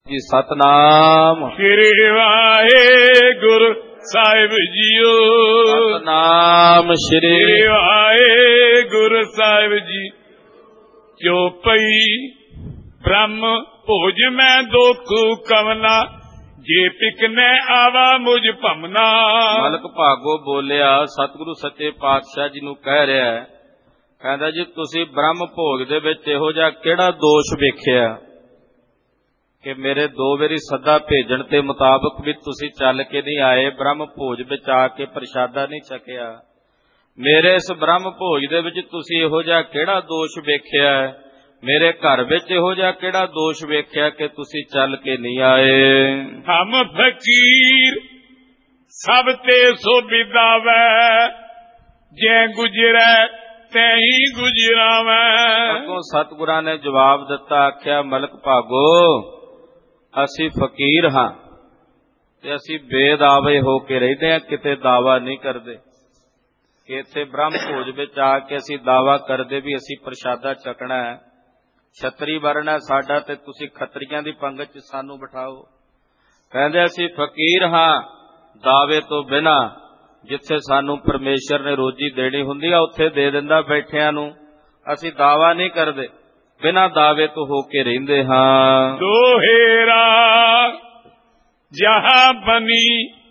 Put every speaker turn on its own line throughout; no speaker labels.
ਜੀ ਸਤਨਾਮ
ਸ੍ਰੀ ਵਾਹਿਗੁਰੂ ਸਾਹਿਬ ਜੀਓ।
ਸਤਨਾਮ
ਸ੍ਰੀ ਵਾਹਿਗੁਰੂ ਸਾਹਿਬ ਜੀ। ਚੌਪਈ ਬ੍ਰਹਮ ਭੋਜ ਮੈਂ ਦੋਖੂ ਕਵਨਾ, ਜੇ ਪਿਕਨੇ ਆਵਾ ਮੁਝ ਭਮਨਾ।
ਮਲਕ ਭਾਗੋ ਬੋਲਿਆ, ਸਤਿਗੁਰੂ ਸੱਚੇ ਪਾਤਸ਼ਾਹ ਜੀ ਨੂੰ ਕਹਿ ਰਿਹਾ ਹੈ, ਕਹਿੰਦਾ ਜੀ ਤੁਸੀਂ ਬ੍ਰਹਮ ਭੋਗ ਦੇ ਵਿੱਚ ਇਹੋ ਜਿਹਾ ਕਿਹੜਾ ਦੋਸ਼ ਵੇਖਿਆ ਕਿ ਮੇਰੇ 2 ਵਾਰੀ ਸੱਦਾ ਭੇਜਣ ਤੇ ਮੁਤਾਬਕ ਵੀ ਤੁਸੀਂ ਚੱਲ ਕੇ ਨਹੀਂ ਆਏ, ਬ੍ਰਹਮ ਭੋਜ ਵਿੱਚ ਆ ਕੇ ਪ੍ਰਸ਼ਾਦਾ ਨਹੀਂ ਛਕਿਆ। ਮੇਰੇ ਇਸ ਬ੍ਰਹਮ ਭੋਜ ਦੇ ਵਿੱਚ ਤੁਸੀਂ ਇਹੋ ਜਿਹਾ ਕਿਹੜਾ ਦੋਸ਼ ਵੇਖਿਆ, ਮੇਰੇ ਘਰ ਵਿੱਚ ਇਹੋ ਜਿਹਾ ਕਿਹੜਾ ਦੋਸ਼ ਵੇਖਿਆ ਕਿ ਤੁਸੀਂ ਚੱਲ ਕੇ ਨਹੀਂ ਆਏ।
ਹਮ ਫਕੀਰ ਸਭ ਤੇ ਸੋ ਬਿਦਾਵੈ, ਜੇ ਗੁਜਰੈ ਤੈਹੀ ਗੁਜਰਾਵੈ।
ਅੱਗੋਂ ਸਤਿਗੁਰਾਂ ਨੇ ਜਵਾਬ ਦਿੱਤਾ, ਆਖਿਆ ਮਲਕ ਭਾਗੋ ਅਸੀਂ ਫਕੀਰ ਹਾਂ ਤੇ ਅਸੀਂ ਬੇਦਾਵੇ ਹੋ ਕੇ ਰਹਿੰਦੇ ਹਾਂ, ਕਿਤੇ ਦਾਵਾ ਨਹੀਂ ਕਰਦੇ ਕਿ ਇੱਥੇ ਬ੍ਰਹਮ ਭੋਜ ਵਿੱਚ ਆ ਕੇ ਅਸੀਂ ਦਾਵਾ ਕਰਦੇ ਵੀ ਅਸੀਂ ਪ੍ਰਸ਼ਾਦਾ ਛਕਣਾ ਹੈ। ਛਤਰੀ ਵਰਣ ਹੈ ਸਾਡਾ ਤੇ ਤੁਸੀਂ ਖੱਤਰੀਆਂ ਦੀ ਪੰਗਤ 'ਚ ਸਾਨੂੰ ਬਿਠਾਓ। ਕਹਿੰਦੇ ਅਸੀਂ ਫਕੀਰ ਹਾਂ ਦਾਵੇ ਤੋਂ ਬਿਨਾ, ਜਿੱਥੇ ਸਾਨੂੰ ਪਰਮੇਸ਼ਰ ਨੇ ਰੋਜੀ ਦੇਣੀ ਹੁੰਦੀ ਆ ਉੱਥੇ ਦੇ ਦਿੰਦਾ ਬੈਠਿਆਂ ਨੂੰ। ਅਸੀਂ ਦਾਵਾ ਨਹੀਂ ਕਰਦੇ, ਬਿਨਾਂ ਦਾਵੇ ਤੋਂ ਹੋ ਕੇ ਰਹਿੰਦੇ ਹਾਂ।
ਦੋਹੇਰਾ ਜਹਾਂ ਬਨੀ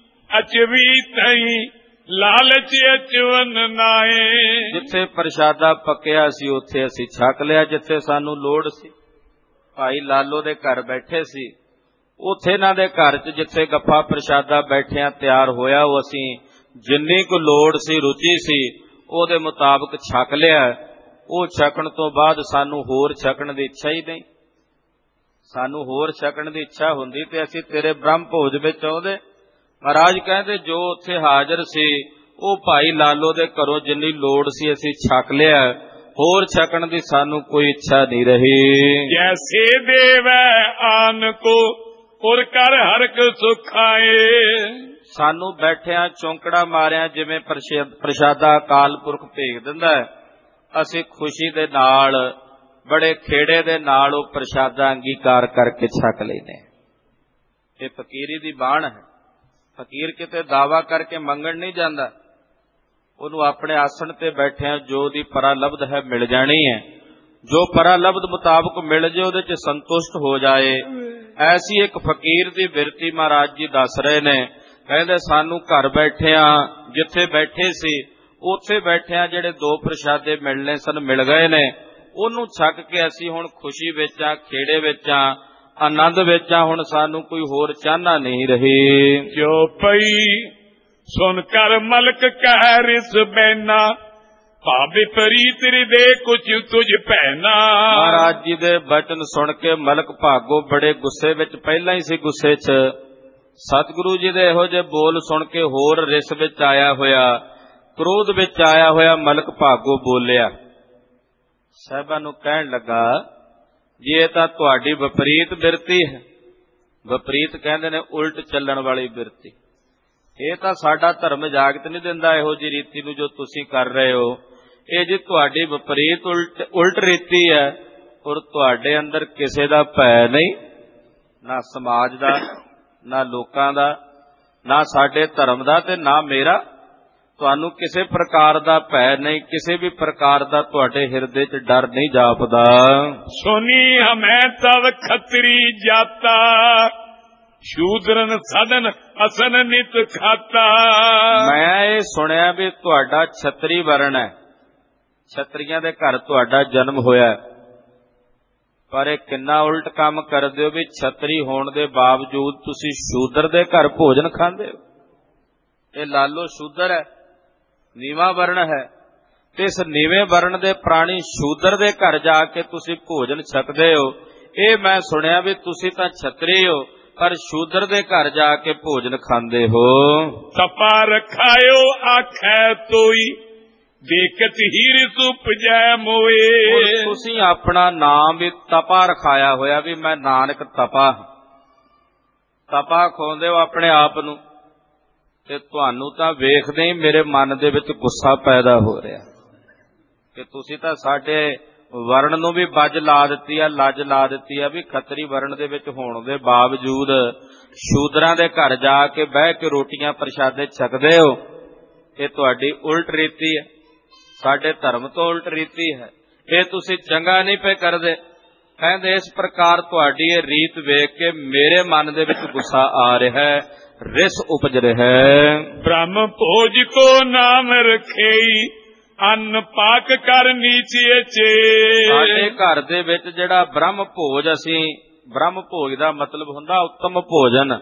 ਅਚਵੀ ਤਈ, ਲਾਲਚ ਅਚਵਨ ਨਾਏ। ਜਿੱਥੇ
ਪ੍ਰਸ਼ਾਦਾ ਪੱਕਿਆ ਸੀ ਉੱਥੇ ਅਸੀਂ ਛਕ ਲਿਆ, ਜਿੱਥੇ ਸਾਨੂੰ ਲੋੜ ਸੀ। ਭਾਈ ਲਾਲੋ ਦੇ ਘਰ ਬੈਠੇ ਸੀ, ਉੱਥੇ ਇਹਨਾਂ ਦੇ ਘਰ 'ਚ ਜਿੱਥੇ ਗੱਫਾ ਪ੍ਰਸ਼ਾਦਾ ਬੈਠਿਆਂ ਤਿਆਰ ਹੋਇਆ, ਉਹ ਅਸੀਂ ਜਿੰਨੀ ਕੁ ਲੋੜ ਸੀ, ਰੁਚੀ ਸੀ, ਉਹਦੇ ਮੁਤਾਬਕ ਛਕ ਲਿਆ। ਉਹ ਛਕਣ ਤੋਂ ਬਾਅਦ ਸਾਨੂੰ ਹੋਰ ਛਕਣ ਦੀ ਇੱਛਾ ਹੀ ਨਹੀਂ। ਸਾਨੂੰ ਹੋਰ ਛਕਣ ਦੀ ਇੱਛਾ ਹੁੰਦੀ ਤੇ ਅਸੀਂ ਤੇਰੇ ਬ੍ਰਹਮ ਭੋਜ ਵਿੱਚ ਆਉਂਦੇ। ਮਹਾਰਾਜ ਕਹਿੰਦੇ ਜੋ ਉੱਥੇ ਹਾਜ਼ਰ ਸੀ ਉਹ ਭਾਈ ਲਾਲੋ ਦੇ ਘਰੋਂ ਜਿੰਨੀ ਲੋੜ ਸੀ ਅਸੀਂ ਛਕ ਲਿਆ, ਹੋਰ ਛਕਣ ਦੀ ਸਾਨੂੰ ਕੋਈ ਇੱਛਾ ਨਹੀਂ ਰਹੀ।
ਜੈਸੇ ਦੇਵੈ ਆਨ ਕੋ ਪੁਰ ਕਰ ਹਰਕ ਸੁਖਾਏ। ਸਾਨੂੰ
ਬੈਠਿਆਂ ਚੌਂਕੜਾ ਮਾਰਿਆਂ ਜਿਵੇਂ ਪ੍ਰਸ਼ਾਦਾ ਅਕਾਲ ਪੁਰਖ ਭੇਜ ਦਿੰਦਾ ਹੈ, ਅਸੀਂ ਖੁਸ਼ੀ ਦੇ ਨਾਲ ਬੜੇ ਖੇੜੇ ਦੇ ਨਾਲ ਉਹ ਪ੍ਰਸ਼ਾਦਾ ਅੰਗੀਕਾਰ ਕਰਕੇ ਛਕ ਲੈਨੇ। ਇਹ ਫਕੀਰੀ ਦੀ ਬਾਣ ਹੈ। ਫਕੀਰ ਕਿਤੇ ਦਾਵਾ ਕਰਕੇ ਮੰਗਣ ਨਹੀਂ ਜਾਂਦਾ, ਉਹਨੂੰ ਆਪਣੇ ਆਸਣ ਤੇ ਬੈਠਿਆਂ ਜੋ ਦੀ ਪਰਾਲਬਧ ਹੈ ਮਿਲ ਜਾਣੀ ਹੈ। ਜੋ ਪਰਾਲਬਧ ਮੁਤਾਬਕ ਮਿਲ ਜੇ ਉਹਦੇ 'ਚ ਸੰਤੁਸ਼ਟ ਹੋ ਜਾਏ, ਐਸੀ ਇੱਕ ਫਕੀਰ ਦੀ ਬਿਰਤੀ ਮਹਾਰਾਜ ਜੀ ਦੱਸ ਰਹੇ ਨੇ। ਕਹਿੰਦੇ ਸਾਨੂੰ ਘਰ ਬੈਠਿਆਂ ਜਿੱਥੇ ਬੈਠੇ ਸੀ ਉੱਥੇ ਬੈਠਿਆਂ ਜਿਹੜੇ 2 ਪ੍ਰਸ਼ਾਦੇ ਮਿਲਣੇ ਸਨ ਮਿਲ ਗਏ ਨੇ, ਉਹਨੂੰ ਛਕ ਕੇ ਅਸੀਂ ਹੁਣ ਖੁਸ਼ੀ ਵਿੱਚ ਆ, ਖੇੜੇ ਵਿੱਚ ਆ, ਆਨੰਦ ਵਿੱਚ ਆ। ਹੁਣ ਸਾਨੂੰ ਕੋਈ ਹੋਰ ਚਾਹਨਾ ਨਹੀਂ ਰਹੀ।
ਚੌਪਈ ਸੁਨ ਕਰ ਮਲਕ ਕਹਿ ਰਿਸ ਬੈਨਾ, ਭਾਵੇਂ ਪ੍ਰੀਤ ਹਿਰਦੇ ਕੁਛ ਤੁਝ ਪਹਿਨਾ।
ਮਹਾਰਾਜ ਜੀ ਦੇ ਬਚਨ ਸੁਣ ਕੇ ਮਲਕ ਭਾਗੋ ਬੜੇ ਗੁੱਸੇ ਵਿੱਚ, ਪਹਿਲਾਂ ਹੀ ਸੀ ਗੁੱਸੇ 'ਚ। ਸਤਿਗੁਰੂ ਜੀ ਦੇ ਇਹੋ ਜਿਹੇ ਬੋਲ ਸੁਣ ਕੇ ਹੋਰ ਰਿਸ ਵਿੱਚ ਆਇਆ ਹੋਇਆ, ਕ੍ਰੋਧ ਵਿੱਚ ਆਇਆ ਹੋਇਆ ਮਲਕ ਭਾਗੋ ਬੋਲਿਆ। ਸਾਹਿਬਾਂ ਨੂੰ ਕਹਿਣ ਲੱਗਾ, ਜੀ ਇਹ ਤਾਂ ਤੁਹਾਡੀ ਵਿਪਰੀਤ ਬਿਰਤੀ ਹੈ। ਵਿਪਰੀਤ ਕਹਿੰਦੇ ਨੇ ਉਲਟ ਚੱਲਣ ਵਾਲੀ ਬਿਰਤੀ। ਇਹ ਤਾਂ ਸਾਡਾ ਧਰਮ ਇਜਾਜ਼ਤ ਨਹੀਂ ਦਿੰਦਾ ਇਹੋ ਜਿਹੀ ਰੀਤੀ ਨੂੰ ਜੋ ਤੁਸੀਂ ਕਰ ਰਹੇ ਹੋ। ਇਹ ਜੀ ਤੁਹਾਡੀ ਵਿਪਰੀਤ ਉਲਟ ਰੀਤੀ ਹੈ। ਔਰ ਤੁਹਾਡੇ ਅੰਦਰ ਕਿਸੇ ਦਾ ਭੈ ਨਹੀਂ, ਨਾ ਸਮਾਜ ਦਾ, ਨਾ ਲੋਕਾਂ ਦਾ, ਨਾ ਸਾਡੇ ਧਰਮ ਦਾ ਤੇ ਨਾ ਮੇਰਾ। ਤੁਹਾਨੂੰ ਕਿਸੇ ਪ੍ਰਕਾਰ ਦਾ ਭੈ ਨਹੀਂ, ਕਿਸੇ ਵੀ ਪ੍ਰਕਾਰ ਦਾ ਤੁਹਾਡੇ ਹਿਰਦੇ 'ਚ ਡਰ ਨਹੀਂ ਜਾਪਦਾ।
ਸੁਨੀ ਹਮੈ ਤਵ ਖੱਤਰੀ ਜਾਤਾ, ਸ਼ੂਦਰਨ ਸਦਨ ਅਸਨ ਨਿਤ ਖਾਤਾ।
ਮੈਂ ਇਹ ਸੁਣਿਆ ਵੀ ਤੁਹਾਡਾ ਛਤਰੀ ਵਰਣ ਹੈ, ਛਤਰੀਆਂ ਦੇ ਘਰ ਤੁਹਾਡਾ ਜਨਮ ਹੋਇਆ, ਪਰ ਇਹ ਕਿੰਨਾ ਉਲਟ ਕੰਮ ਕਰਦੇ ਹੋ ਵੀ ਛਤਰੀ ਹੋਣ ਦੇ ਬਾਵਜੂਦ ਤੁਸੀਂ ਸ਼ੂਦਰ ਦੇ ਘਰ ਭੋਜਨ ਖਾਂਦੇ ਹੋ। ਇਹ ਲਾਲੋ ਸ਼ੂਦਰ ਹੈ, ਨੀਵਾਂ ਵਰਣ ਹੈ, ਤੇ ਇਸ ਨੀਵੇਂ ਵਰਣ ਦੇ ਪ੍ਰਾਣੀ ਸ਼ੂਦਰ ਦੇ ਘਰ ਜਾ ਕੇ ਤੁਸੀਂ ਭੋਜਨ ਛਕਦੇ ਹੋ। ਇਹ ਮੈਂ ਸੁਣਿਆ ਵੀ ਤੁਸੀਂ ਤਾਂ ਛਤਰੀ ਹੋ ਪਰ ਸ਼ੂਦਰ ਦੇ ਘਰ ਜਾ ਕੇ ਭੋਜਨ ਖਾਂਦੇ ਹੋ।
ਤਪਾ ਰਖਾਇਓ ਆਖੈ ਤੋਈ, ਦੇਖਤ ਹੀਰ ਸੁਪਜੈ ਮੋਏ।
ਤੁਸੀਂ ਆਪਣਾ ਨਾਮ ਵੀ ਤਪਾ ਰਖਾਇਆ ਹੋਇਆ ਵੀ ਮੈਂ ਨਾਨਕ ਤਪਾ। ਤਪਾ ਖਵਾਉਂਦੇ ਹੋ ਆਪਣੇ ਆਪ ਨੂੰ, ਤੇ ਤੁਹਾਨੂੰ ਤਾਂ ਵੇਖਦੇ ਹੀ ਮੇਰੇ ਮਨ ਦੇ ਵਿੱਚ ਗੁੱਸਾ ਪੈਦਾ ਹੋ ਰਿਹਾ ਕਿ ਤੁਸੀਂ ਤਾਂ ਸਾਡੇ ਵਰਣ ਨੂੰ ਵੀ ਬੱਜ ਲਾ ਦਿੱਤੀ ਆ, ਲੱਜ ਲਾ ਦਿੱਤੀ ਆ ਵੀ ਖੱਤਰੀ ਵਰਣ ਦੇ ਵਿੱਚ ਹੋਣ ਦੇ ਬਾਵਜੂਦ ਸ਼ੂਦਰਾਂ ਦੇ ਘਰ ਜਾ ਕੇ ਬਹਿ ਕੇ ਰੋਟੀਆਂ ਪ੍ਰਸ਼ਾਦੇ ਛਕਦੇ ਹੋ। ਇਹ ਤੁਹਾਡੀ ਉਲਟ ਰੀਤੀ ਹੈ, ਸਾਡੇ ਧਰਮ ਤੋਂ ਉਲਟ ਰੀਤੀ ਹੈ। ਇਹ ਤੁਸੀਂ ਚੰਗਾ ਨਹੀਂ ਪਏ ਕਰਦੇ। ਕਹਿੰਦੇ ਇਸ ਪ੍ਰਕਾਰ ਤੁਹਾਡੀ ਇਹ ਰੀਤ ਵੇਖ ਕੇ ਮੇਰੇ ਮਨ ਦੇ ਵਿੱਚ ਗੁੱਸਾ ਆ ਰਿਹਾ ਹੈ, ਰਿਸ ਉਪਜ ਰਿਹਾ ਹੈ।
ਬ੍ਰਹਮ ਭੋਜ ਕੋ ਨਾਮ ਰਖੇਈ, ਅੰਨ ਪਾਕ ਕਰ ਨੀਚੇ ਚੇ।
ਸਾਡੇ ਘਰ ਦੇ ਵਿੱਚ ਜਿਹੜਾ ਬ੍ਰਹਮ ਭੋਜ, ਅਸੀਂ ਬ੍ਰਹਮ ਭੋਜ ਦਾ ਮਤਲਬ ਹੁੰਦਾ ਉੱਤਮ ਭੋਜਨ,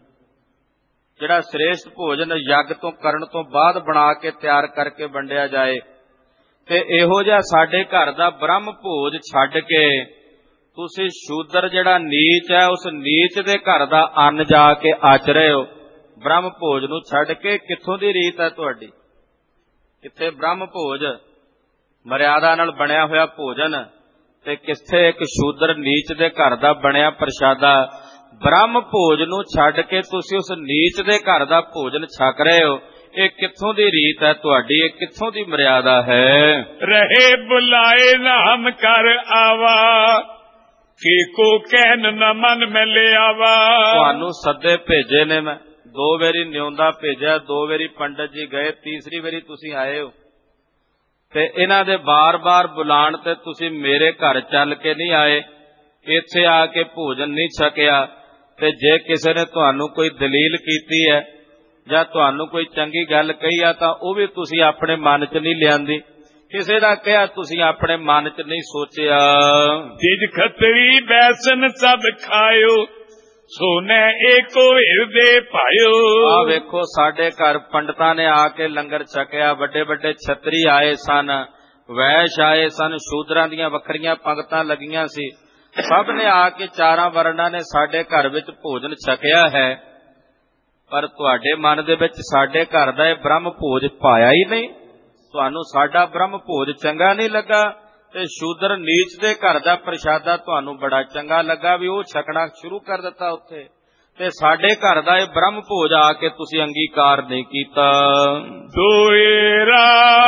ਜਿਹੜਾ ਸ੍ਰੇਸ਼ਟ ਭੋਜਨ ਯੱਗ ਤੋਂ ਕਰਨ ਤੋਂ ਬਾਅਦ ਬਣਾ ਕੇ ਤਿਆਰ ਕਰਕੇ ਵੰਡਿਆ ਜਾਏ। ਤੇ ਇਹੋ ਜਿਹਾ ਸਾਡੇ ਘਰ ਦਾ ਬ੍ਰਹਮ ਭੋਜ ਛੱਡ ਕੇ ਤੁਸੀਂ ਸ਼ੂਦਰ ਜਿਹੜਾ ਨੀਚ ਹੈ ਉਸ ਨੀਚ ਦੇ ਘਰ ਦਾ ਅੰਨ ਜਾ ਕੇ ਆਚ ਰਹੇ ਹੋ। ਬ੍ਰਹਮ ਭੋਜ ਨੂੰ ਛੱਡ ਕੇ ਕਿੱਥੋਂ ਦੀ ਰੀਤ ਹੈ ਤੁਹਾਡੀ? ਕਿੱਥੇ ਬ੍ਰਹਮ ਭੋਜ ਮਰਿਆਦਾ ਨਾਲ ਬਣਿਆ ਹੋਇਆ ਭੋਜਨ, ਤੇ ਕਿੱਥੇ ਇੱਕ ਸ਼ੂਦਰ ਨੀਚ ਦੇ ਘਰ ਦਾ ਬਣਿਆ ਪ੍ਰਸ਼ਾਦਾ। ਬ੍ਰਹਮ ਭੋਜ ਨੂੰ ਛੱਡ ਕੇ ਤੁਸੀਂ ਉਸ ਨੀਚ ਦੇ ਘਰ ਦਾ ਭੋਜਨ ਛਕ ਰਹੇ ਹੋ। ਇਹ ਕਿੱਥੋਂ ਦੀ ਰੀਤ ਹੈ ਤੁਹਾਡੀ? ਇਹ ਕਿੱਥੋਂ ਦੀ ਮਰਿਆਦਾ ਹੈ?
ਰਹੇ ਬੁਲਾਏ ਨਾਮ ਕਰ ਆਵਾ, ਕੀ ਕੋ ਕਹਿਨ ਨ ਮਨ ਮੈਂ ਲਿਆਵਾ।
ਤੁਹਾਨੂੰ ਸੱਦੇ ਭੇਜੇ ਨੇ, ਮੈਂ 2 ਵਾਰੀ ਨਿਉਂਦਾ ਭੇਜਿਆ, 2 ਵਾਰੀ ਪੰਡਤ ਜੀ ਗਏ, ਤੀਸਰੀ ਵਾਰੀ ਤੁਸੀਂ ਆਏ ਹੋ। ਤੇ ਇਹਨਾਂ ਦੇ ਬਾਰ-ਬਾਰ ਬੁਲਾਣ ਤੇ ਤੁਸੀਂ ਮੇਰੇ ਘਰ ਚੱਲ ਕੇ ਨਹੀਂ ਆਏ, ਇੱਥੇ ਆ ਕੇ ਭੋਜਨ ਨਹੀਂ ਛਕਿਆ। ਤੇ ਜੇ ਕਿਸੇ ਨੇ ਤੁਹਾਨੂੰ ਕੋਈ ਦਲੀਲ ਕੀਤੀ ਹੈ ਜਾਂ ਤੁਹਾਨੂੰ ਕੋਈ ਚੰਗੀ ਗੱਲ ਕਹੀ ਆ ਤਾਂ ਉਹ ਵੀ ਤੁਸੀਂ ਆਪਣੇ ਮਨ 'ਚ ਨਹੀਂ ਲਿਆਂਦੀ। ਕਿਸੇ ਦਾ ਕਿਹਾ ਤੁਸੀਂ ਆਪਣੇ ਮਨ 'ਚ ਨਹੀਂ ਸੋਚਿਆ।
ਤਿਜ ਖੱਤਰੀ ਬੈਸਨ ਸਭ ਖਾਇਓ, ਸੋਨੇ ਏਕੋ ਹਿਰਦੇ ਭਾਇਓ।
ਆ ਵੇਖੋ ਸਾਡੇ ਘਰ ਪੰਡਤਾਂ ਨੇ ਆ ਕੇ ਲੰਗਰ ਛਕਿਆ, ਵੱਡੇ ਵੱਡੇ ਛਤਰੀ ਆਏ ਸਨ, ਵੈਸ਼ ਆਏ ਸਨ, ਸ਼ੂਦਰਾਂ ਦੀਆਂ ਵੱਖਰੀਆਂ ਪੰਗਤਾਂ ਲੱਗੀਆਂ ਸੀ। ਸਭ ਨੇ ਆ ਕੇ 4 ਵਰਣਾਂ ਨੇ ਸਾਡੇ ਘਰ ਵਿੱਚ ਭੋਜਨ ਛਕਿਆ ਹੈ। ਪਰ ਤੁਹਾਡੇ ਮਨ ਦੇ ਵਿੱਚ ਸਾਡੇ ਘਰ ਦਾ ਇਹ ਬ੍ਰਹਮ ਭੋਜ ਪਾਇਆ ਹੀ ਨਹੀਂ। ਤੁਹਾਨੂੰ ਸਾਡਾ ਬ੍ਰਹਮ ਭੋਜ ਚੰਗਾ ਨਹੀਂ ਲੱਗਾ ਤੇ ਸ਼ੂਦਰ ਨੀਚ ਦੇ ਘਰ ਦਾ ਪ੍ਰਸ਼ਾਦਾ ਤੁਹਾਨੂੰ ਬੜਾ ਚੰਗਾ ਲੱਗਾ ਵੀ ਉਹ ਛਕਣਾ ਸ਼ੁਰੂ ਕਰ ਦਿੱਤਾ ਉੱਥੇ। ਤੇ ਸਾਡੇ ਘਰ ਦਾ ਇਹ ਬ੍ਰਹਮ ਭੋਜ ਆ ਕੇ ਤੁਸੀਂ ਅੰਗੀਕਾਰ ਨਹੀਂ ਕੀਤਾ।
ਦੋਏਰਾ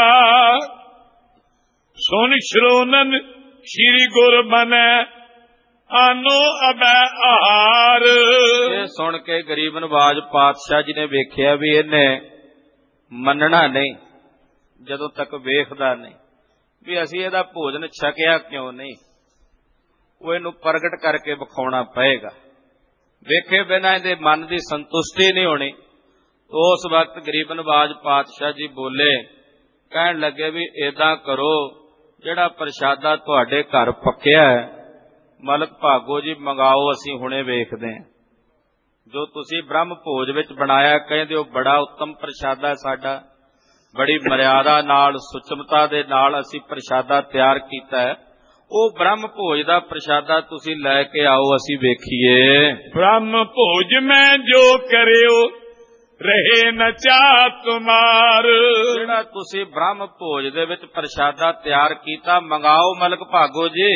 ਸੁਨ ਸ਼੍ਰੋਨਨ ਸ਼੍ਰੀ ਗੁਰ ਬਨੈ, ਆਨੋ ਅਬੈ ਆਹਾਰ।
ਇਹ ਸੁਣ ਕੇ ਗਰੀਬ ਨਵਾਜ ਪਾਤਸ਼ਾਹ ਜੀ ਨੇ ਵੇਖਿਆ ਵੀ ਇਹਨੇ ਮੰਨਣਾ ਨਹੀਂ ਜਦੋਂ ਤੱਕ ਵੇਖਦਾ ਨਹੀਂ ਵੀ ਅਸੀਂ ਇਹਦਾ ਭੋਜਨ ਛਕਿਆ ਕਿਉਂ ਨਹੀਂ। ਉਹ ਇਹਨੂੰ ਪ੍ਰਗਟ ਕਰਕੇ ਵਿਖਾਉਣਾ ਪਏਗਾ। ਵੇਖੇ ਬਿਨਾਂ ਇਹਦੇ ਮਨ ਦੀ ਸੰਤੁਸ਼ਟੀ ਨਹੀਂ ਹੋਣੀ। ਉਸ ਵਕਤ ਗਰੀਬ ਨਵਾਜ ਪਾਤਸ਼ਾਹ ਜੀ ਬੋਲੇ, ਕਹਿਣ ਲੱਗੇ ਵੀ ਏਦਾਂ ਕਰੋ, ਜਿਹੜਾ ਪ੍ਰਸ਼ਾਦਾ ਤੁਹਾਡੇ ਘਰ ਪੱਕਿਆ ਹੈ ਮਲਕ ਭਾਗੋ ਜੀ ਮੰਗਾਓ, ਅਸੀਂ ਹੁਣੇ ਵੇਖਦੇ ਹਾਂ। ਜੋ ਤੁਸੀਂ ਬ੍ਰਹਮ ਭੋਜ ਵਿੱਚ ਬਣਾਇਆ ਕਹਿੰਦੇ ਹੋ ਬੜਾ ਉੱਤਮ ਪ੍ਰਸ਼ਾਦਾ ਸਾਡਾ, ਬੜੀ ਮਰਿਆਦਾ ਨਾਲ ਸੁਚਮਤਾ ਦੇ ਨਾਲ ਅਸੀਂ ਪ੍ਰਸ਼ਾਦਾ ਤਿਆਰ ਕੀਤਾ ਹੈ, ਉਹ ਬ੍ਰਹਮ ਭੋਜ ਦਾ ਪ੍ਰਸ਼ਾਦਾ ਤੁਸੀਂ ਲੈ ਕੇ ਆਓ, ਅਸੀਂ ਵੇਖੀਏ।
ਬ੍ਰਹਮ ਭੋਜ ਮੈਂ ਜੋ ਕਰਿਓ, ਰਹੇ ਨ ਚਾਹ ਤੁਮਾਰ।
ਜਿਹੜਾ ਤੁਸੀਂ ਬ੍ਰਹਮ ਭੋਜ ਦੇ ਵਿੱਚ ਪ੍ਰਸ਼ਾਦਾ ਤਿਆਰ ਕੀਤਾ ਮੰਗਾਓ ਮਲਕ ਭਾਗੋ ਜੀ,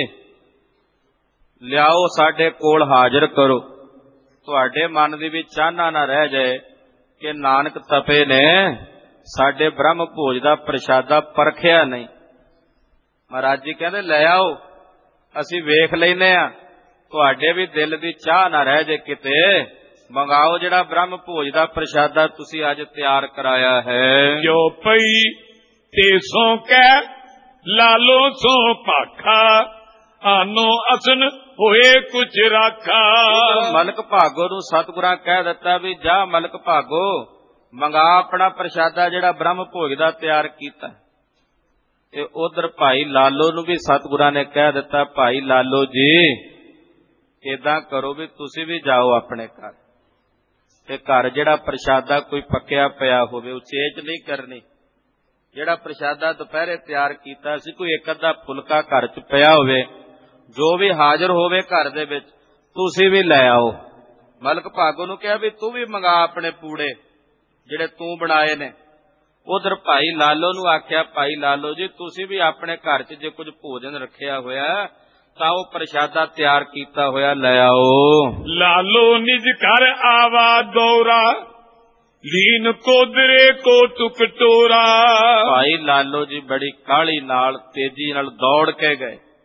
ਲਿਆਓ ਸਾਡੇ ਕੋਲ ਹਾਜ਼ਰ ਕਰੋ। ਤੁਹਾਡੇ ਮਨ ਦੀ ਵੀ ਚਾਹਨਾ ਨਾ ਰਹਿ ਜਾਏ ਕਿ ਨਾਨਕ ਤਪੇ ਨੇ ਸਾਡੇ ਬ੍ਰਹਮ ਭੋਜ ਦਾ ਪ੍ਰਸ਼ਾਦਾ ਪਰਖਿਆ ਨਹੀਂ। ਮਹਾਰਾਜ ਜੀ ਕਹਿੰਦੇ ਲੈ ਆਓ, ਅਸੀਂ ਵੇਖ ਲੈਨੇ ਆ। ਤੁਹਾਡੇ ਵੀ ਦਿਲ ਦੀ ਚਾਹ ਨਾ ਰਹਿ ਜਾਏ ਕਿਤੇ, ਮੰਗਾਓ ਜਿਹੜਾ ਬ੍ਰਹਮ ਭੋਜ ਦਾ ਪ੍ਰਸ਼ਾਦਾ ਤੁਸੀਂ ਅੱਜ ਤਿਆਰ ਕਰਾਇਆ ਹੈ।
ਜੋ ਪਈ ਤੇ ਸੋ ਕਹਿ ਲਾਲੋ ਸੋ ਭਾਖਾ, ਆਨੋ ਅਸਨ ਹੋਏ ਕੁਛ ਰਾਖਾ।
ਮਲਕ ਭਾਗੋ ਨੂੰ ਸਤਿਗੁਰਾਂ ਕਹਿ ਦਿੱਤਾ ਵੀ ਜਾ ਮਲਕ ਭਾਗੋ ਮੰਗਾ ਆਪਣਾ ਪ੍ਰਸ਼ਾਦਾ ਜਿਹੜਾ ਬ੍ਰਹਮ ਭੋਜ ਦਾ ਤਿਆਰ ਕੀਤਾ। ਤੇ ਉਧਰ ਭਾਈ ਲਾਲੋ ਨੂੰ ਵੀ ਸਤਿਗੁਰਾਂ ਨੇ ਕਹਿ ਦਿੱਤਾ, ਭਾਈ ਲਾਲੋ ਜੀ ਏਦਾਂ ਕਰੋ ਵੀ ਤੁਸੀਂ ਵੀ ਜਾਓ ਆਪਣੇ ਘਰ, ਤੇ ਘਰ ਜਿਹੜਾ ਪ੍ਰਸ਼ਾਦਾ ਕੋਈ ਪੱਕਿਆ ਪਿਆ ਹੋਵੇ ਉਚੇਚ ਨਹੀਂ ਕਰਨੀ। ਜਿਹੜਾ ਪ੍ਰਸ਼ਾਦਾ ਦੁਪਹਿਰੇ ਤਿਆਰ ਕੀਤਾ ਸੀ ਕੋਈ ਇੱਕ ਅੱਧਾ ਫੁਲਕਾ ਘਰ 'ਚ ਪਿਆ ਹੋਵੇ, ਜੋ ਵੀ ਹਾਜ਼ਰ ਹੋਵੇ ਘਰ ਦੇ ਵਿੱਚ ਤੁਸੀਂ ਵੀ ਲੈ ਆਓ। ਮਲਕ ਭਾਗੋ ਨੂੰ ਕਿਹਾ ਵੀ ਤੂੰ ਵੀ ਮੰਗਾ ਆਪਣੇ ਪੂੜੇ ਜਿਹੜੇ ਤੂੰ ਬਣਾਏ ਨੇ। ਉਧਰ ਭਾਈ ਲਾਲੋ ਨੂੰ ਆਖਿਆ, ਭਾਈ ਲਾਲੋ ਜੀ ਤੁਸੀਂ ਵੀ ਆਪਣੇ ਘਰ 'ਚ ਜੇ ਕੁਝ ਭੋਜਨ ਰੱਖਿਆ ਹੋਇਆ ਤਾਂ ਉਹ ਪ੍ਰਸ਼ਾਦਾ ਤਿਆਰ ਕੀਤਾ ਹੋਇਆ ਲੈ ਆਓ।
ਲਾਲੋ ਨਿਜ ਘਰ ਆਵਾ ਦੌਰਾ, ਲੀਨ ਕੋਦਰੇ ਕੋ ਟੁਕ ਟੋਰਾ।
ਭਾਈ ਲਾਲੋ ਜੀ ਬੜੀ ਕਾਹਲੀ ਨਾਲ ਤੇਜ਼ੀ ਨਾਲ ਦੌੜ ਕੇ ਗਏ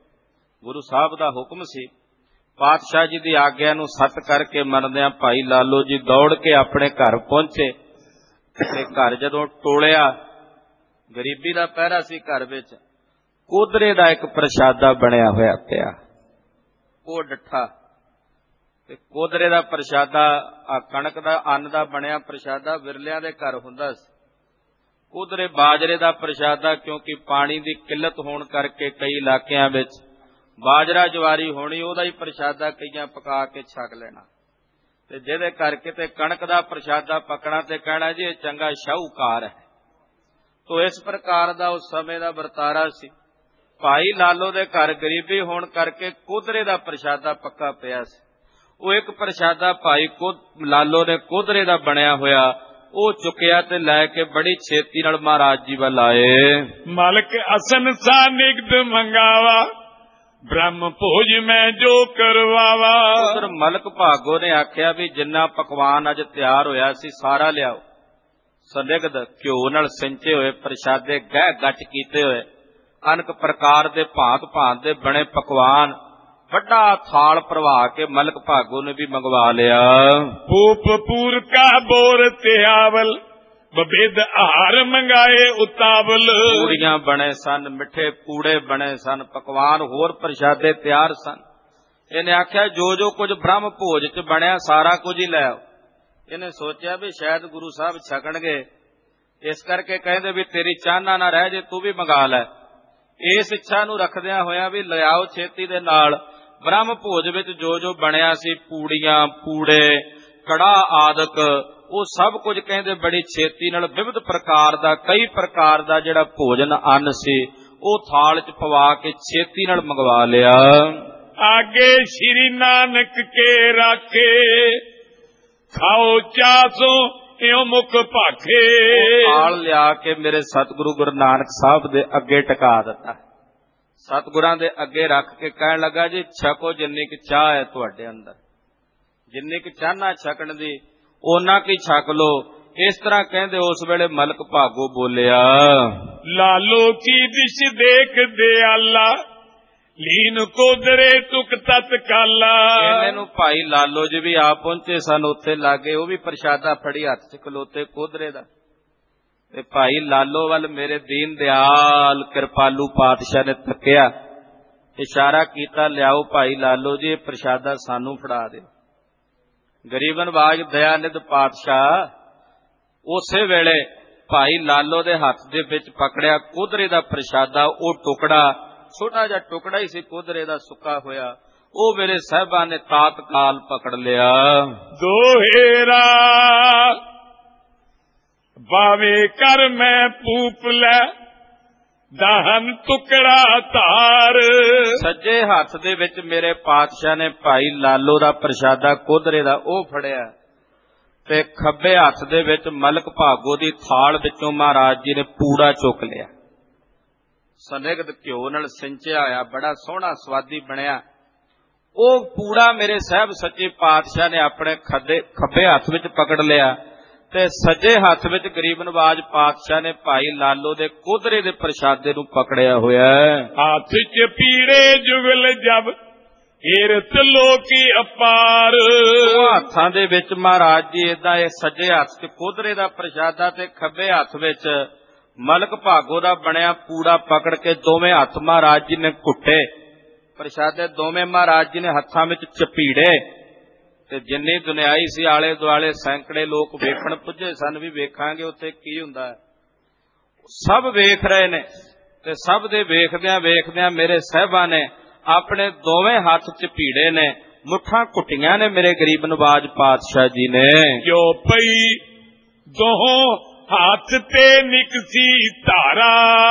ਗੁਰੂ ਸਾਹਿਬ ਦਾ ਹੁਕਮ ਸੀ। ਪਾਤਸ਼ਾਹ ਜੀ ਦੀ ਆਗਿਆ ਨੂੰ ਸੱਤ ਕਰਕੇ ਮੰਨਦਿਆਂ ਭਾਈ ਲਾਲੋ ਜੀ ਦੌੜ ਕੇ ਆਪਣੇ ਘਰ ਪਹੁੰਚੇ ਤੇ ਘਰ ਜਦੋਂ ਟੋਲਿਆ, ਗਰੀਬੀ ਦਾ ਪਹਿਰਾ ਸੀ ਘਰ ਵਿੱਚ, ਕੋਧਰੇ ਦਾ ਇੱਕ ਪ੍ਰਸ਼ਾਦਾ ਬਣਿਆ ਹੋਇਆ ਪਿਆ, ਉਹ ਡੱਠਾ। ਤੇ ਕੋਧਰੇ ਦਾ ਪ੍ਰਸ਼ਾਦਾ, ਆ ਕਣਕ ਦਾ ਅੰਨ ਦਾ ਬਣਿਆ ਪ੍ਰਸ਼ਾਦਾ ਵਿਰਲਿਆਂ ਦੇ ਘਰ ਹੁੰਦਾ ਸੀ। ਕੋਧਰੇ ਬਾਜਰੇ ਦਾ ਪ੍ਰਸ਼ਾਦਾ, ਕਿਉਂਕਿ ਪਾਣੀ ਦੀ ਕਿੱਲਤ ਹੋਣ ਕਰਕੇ ਕਈ ਇਲਾਕਿਆਂ ਵਿੱਚ ਬਾਜਰਾ ਜਵਾਰੀ ਹੋਣੀ, ਉਹਦਾ ਹੀ ਪ੍ਰਸ਼ਾਦਾ ਕਈਆਂ ਪਕਾ ਕੇ ਛਕ ਲੈਣਾ। ਤੇ ਜਿਹਦੇ ਕਰਕੇ ਤੇ ਕਣਕ ਦਾ ਪ੍ਰਸ਼ਾਦਾ ਪਕਣਾ ਤੇ ਕਹਿਣਾ ਜੀ ਇਹ ਚੰਗਾ ਸ਼ਾਹੂਕਾਰ ਹੈ। ਤੋ ਇਸ ਪ੍ਰਕਾਰ ਦਾ ਉਸ ਸਮੇਂ ਦਾ ਵਰਤਾਰਾ ਸੀ। ਭਾਈ ਲਾਲੋ ਦੇ ਘਰ ਗਰੀਬੀ ਹੋਣ ਕਰਕੇ ਕੋਧਰੇ ਦਾ ਪ੍ਰਸ਼ਾਦਾ ਪੱਕਾ ਪਿਆ ਸੀ। ਉਹ ਇੱਕ ਪ੍ਰਸ਼ਾਦਾ ਭਾਈ ਲਾਲੋ ਨੇ ਕੋਧਰੇ ਦਾ ਬਣਿਆ ਹੋਇਆ ਉਹ ਚੁੱਕਿਆ ਤੇ ਲੈ ਕੇ ਬੜੀ ਛੇਤੀ ਨਾਲ ਮਹਾਰਾਜ ਜੀ ਵੱਲ ਆਏ।
ਮਾਲਕ ਅਸਨ ਸਾ ਨਿਗਦ ਮੰਗਾਵਾ, ਬ੍ਰਹਮ ਭੋਜ ਮੈਂ ਜੋ ਕਰਵਾਵਾ।
ਉਧਰ ਮਲਕ ਭਾਗੋ ਨੇ ਆਖਿਆ ਵੀ ਜਿੰਨਾ ਪਕਵਾਨ ਅੱਜ ਤਿਆਰ ਹੋਇਆ ਸੀ ਸਾਰਾ ਲਿਆਓ। ਸੰਦਿਗਧ ਘਿਓ ਨਾਲ ਸਿੰਚੇ ਹੋਏ ਪ੍ਰਸ਼ਾਦੇ, ਗਹਿ ਗੱਚ ਕੀਤੇ ਹੋਏ ਅਨੇਕ ਪ੍ਰਕਾਰ ਦੇ ਭਾਂਤ ਭਾਂਤ ਦੇ ਬਣੇ ਪਕਵਾਨ, ਵੱਡਾ ਥਾਲ ਭਰਵਾ ਕੇ ਮਲਕ ਭਾਗੋ ਨੇ ਵੀ ਮੰਗਵਾ ਲਿਆ।
ਭੂਪ ਪੂਰ ਕਾ ਬੋਰ ਤਿਆਵਲ, ਬਬੇਦ ਆਹਾਰ ਮੰਗਾਏ ਉਤਾਵਲ।
ਪੂੜੀਆਂ ਬਣੇ ਸਨ, ਮਿੱਠੇ ਪੂੜੇ ਬਣੇ ਸਨ, ਪਕਵਾਨ ਹੋਰ ਪ੍ਰਸ਼ਾਦੇ ਤਿਆਰ ਸਨ। ਇਹਨੇ ਆਖਿਆ ਜੋ ਜੋ ਕੁਝ ਬ੍ਰਹਮ ਭੋਜ ਚ ਬਣਿਆ ਸਾਰਾ ਕੁਝ ਹੀ ਲੈ ਆਓ। ਇਹਨੇ ਸੋਚਿਆ ਵੀ ਸ਼ਾਇਦ ਗੁਰੂ ਸਾਹਿਬ ਛਕਣਗੇ, ਇਸ ਕਰਕੇ ਕਹਿੰਦੇ ਵੀ ਤੇਰੀ ਚਾਹਨਾ ਨਾ ਰਹਿ ਜੇ, ਤੂੰ ਵੀ ਮੰਗਾ ਲੈ। ਇਸ ਇੱਛਾ ਨੂੰ ਰੱਖਦਿਆਂ ਹੋਇਆ ਵੀ ਲਿਆਓ ਛੇਤੀ ਦੇ ਨਾਲ। ਬ੍ਰਹਮ ਭੋਜ ਵਿੱਚ ਜੋ ਜੋ ਬਣਿਆ ਸੀ, ਪੂੜੀਆਂ, ਪੂੜੇ, ਕੜਾਹ ਆਦਿਕ, ਉਹ ਸਭ ਕੁਝ ਕਹਿੰਦੇ ਬੜੀ ਛੇਤੀ ਨਾਲ ਵਿਵਿਧ ਪ੍ਰਕਾਰ ਦਾ, ਕਈ ਪ੍ਰਕਾਰ ਦਾ ਜਿਹੜਾ ਭੋਜਨ ਅੰਨ ਸੀ ਉਹ ਥਾਲ ਚ ਪਵਾ ਕੇ ਛੇਤੀ ਨਾਲ ਮੰਗਵਾ ਲਿਆ।
ਆਗੇ ਸ਼੍ਰੀ ਨਾਨਕ ਕੇ ਰਾਖੇ, ਖਾਓ ਚਾਸੋ ਇਉ ਮੁਖ ਭਾਖੇ।
ਥਾਲ ਲਿਆ ਕੇ ਮੇਰੇ ਸਤਿਗੁਰੂ ਗੁਰੂ ਨਾਨਕ ਸਾਹਿਬ ਦੇ ਅੱਗੇ ਟਿਕਾ ਦਿੱਤਾ। ਸਤਿਗੁਰਾਂ ਦੇ ਅੱਗੇ ਰੱਖ ਕੇ ਕਹਿਣ ਲੱਗਾ ਜੀ ਛਕੋ ਜਿੰਨੀ ਕੁ ਚਾਹ ਹੈ ਤੁਹਾਡੇ ਅੰਦਰ, ਜਿੰਨੀ ਕੁ ਚਾਹਨਾ ਛਕਣ ਦੀ ਓਨਾ ਕੀ ਛਕ ਲੋ। ਇਸ ਤਰ੍ਹਾਂ ਕਹਿੰਦੇ ਉਸ ਵੇਲੇ ਮਲਕ ਭਾਗੋ ਬੋਲਿਆ,
ਲਾਲੋ ਕੀ ਦਿਸ਼ ਦੇਖ ਦਿਆਲਾ, ਲੀਨ ਕੋਧਰੇ ਤੁਕ ਤਤ ਕਾਲਾ।
ਇਹਨੇ ਨੂੰ ਭਾਈ ਲਾਲੋ ਜੀ ਵੀ ਆ ਪਹੁੰਚੇ ਸਨ ਉੱਥੇ ਲਾਗੇ, ਉਹ ਵੀ ਪ੍ਰਸ਼ਾਦਾ ਫੜੀ ਹੱਥ ਚ ਖਲੋਤੇ ਕੋਧਰੇ ਦਾ। ਤੇ ਭਾਈ ਲਾਲੋ ਵੱਲ ਮੇਰੇ ਦੀਨ ਦਿਆਲ ਕਿਰਪਾਲੂ ਪਾਤਸ਼ਾਹ ਨੇ ਤੱਕਿਆ, ਇਸ਼ਾਰਾ ਕੀਤਾ ਲਿਆਓ ਭਾਈ ਲਾਲੋ ਜੀ ਇਹ ਪ੍ਰਸ਼ਾਦਾ ਸਾਨੂੰ ਫੜਾ ਦਿਓ। ਗਰੀਬ ਨਵਾਜ ਦਇਆਨਿਧ ਪਾਤਸ਼ਾਹ ਉਸੇ ਵੇਲੇ ਭਾਈ ਲਾਲੋ ਦੇ ਹੱਥ ਦੇ ਵਿੱਚ ਪਕੜਿਆ ਕੋਧਰੇ ਦਾ ਪ੍ਰਸ਼ਾਦਾ। ਉਹ ਟੁਕੜਾ ਛੋਟਾ ਜਿਹਾ ਟੁਕੜਾ ਹੀ ਸੀ ਕੋਧਰੇ ਦਾ ਸੁੱਕਾ ਹੋਇਆ, ਉਹ ਮੇਰੇ ਸਾਹਿਬਾਂ ਨੇ ਤਾਤਕਾਲ ਪਕੜ ਲਿਆ।
ਦੋਹੇਰਾ ਬਾਵੇ ਕਰ ਮੈਂ ਪੂਪ ਲੈ, ਦਾਹਨ ਟੁਕੜਾ ਧਾਰ।
ਸੱਜੇ ਹੱਥ ਦੇ ਵਿੱਚ ਮੇਰੇ ਪਾਤਸ਼ਾਹ ਨੇ ਭਾਈ ਲਾਲੋ ਦਾ ਪ੍ਰਸ਼ਾਦਾ ਕੋਧਰੇ ਦਾ ਉਹ ਫੜਿਆ ਤੇ ਖੱਬੇ ਹੱਥ ਦੇ ਵਿੱਚ ਮਲਕ ਭਾਗੋ ਦੀ ਥਾਲ ਵਿੱਚੋਂ ਮਹਾਰਾਜ ਜੀ ਨੇ ਪੂੜਾ ਚੁੱਕ ਲਿਆ। ਸੰਦਿਗਧ ਘਿਓ ਨਾਲ ਸਿੰਚਿਆ ਹੋਇਆ ਬੜਾ ਸੋਹਣਾ ਸਵਾਦੀ ਬਣਿਆ ਉਹ ਪੂੜਾ ਮੇਰੇ ਸਾਹਿਬ ਸੱਚੇ ਪਾਤਸ਼ਾਹ ਨੇ ਆਪਣੇ ਖੱਬੇ ਹੱਥ ਵਿੱਚ ਪਕੜ ਲਿਆ ਤੇ ਸੱਜੇ ਹੱਥ ਵਿੱਚ ਗਰੀਬ ਨਵਾਜ ਪਾਤਸ਼ਾਹ ਨੇ ਭਾਈ ਲਾਲੋ ਦੇ ਕੋਧਰੇ ਦੇ ਪ੍ਰਸ਼ਾਦੇ ਨੂੰ ਪਕੜਿਆ ਹੋਇਆ।
ਹੱਥ ਚ ਪੀੜੇ ਜੁਗਲ ਜਬ, ਹੀਰਤ ਲੋਕੀ ਅਪਾਰ।
ਹੱਥਾਂ ਦੇ ਵਿੱਚ ਮਹਾਰਾਜ ਜੀ ਏਦਾਂ ਇਹ ਸੱਜੇ ਹੱਥ ਚ ਕੋਧਰੇ ਦਾ ਪ੍ਰਸ਼ਾਦਾ ਤੇ ਖੱਬੇ ਹੱਥ ਵਿੱਚ ਮਲਕ ਭਾਗੋ ਦਾ ਬਣਿਆ ਪੂੜਾ ਪਕੜ ਕੇ ਦੋਵੇਂ ਹੱਥ ਮਹਾਰਾਜ ਜੀ ਨੇ ਘੁੱਟੇ ਪ੍ਰਸ਼ਾਦੇ, ਦੋਵੇਂ ਮਹਾਰਾਜ ਜੀ ਨੇ ਹੱਥਾਂ ਵਿੱਚ ਚਪੀੜੇ ਤੇ ਜਿੰਨੀ ਦੁਨਿਆਈ ਸੀ ਆਲੇ ਦੁਆਲੇ ਸੈਂਕੜੇ ਲੋਕ ਵੇਖਣ ਪੁੱਜੇ ਸਨ ਵੀ ਵੇਖਾਂਗੇ ਉੱਥੇ ਕੀ ਹੁੰਦਾ ਹੈ। ਸਭ ਵੇਖ ਰਹੇ ਨੇ ਤੇ ਸਭ ਦੇ ਵੇਖਦਿਆਂ ਵੇਖਦਿਆਂ ਮੇਰੇ ਸਾਹਿਬਾਂ ਨੇ ਆਪਣੇ ਦੋਵੇਂ ਹੱਥ ਚਪੀੜੇ ਨੇ, ਮੁੱਠਾਂ ਘੁੱਟੀਆਂ ਨੇ ਮੇਰੇ ਗਰੀਬ ਨਵਾਜ ਪਾਤਸ਼ਾਹ ਜੀ ਨੇ।
ਜੋ ਪਈ ਦੋਹੋਂ ਹੱਥ ਤੇ ਨਿਕਸੀ ਧਾਰਾ,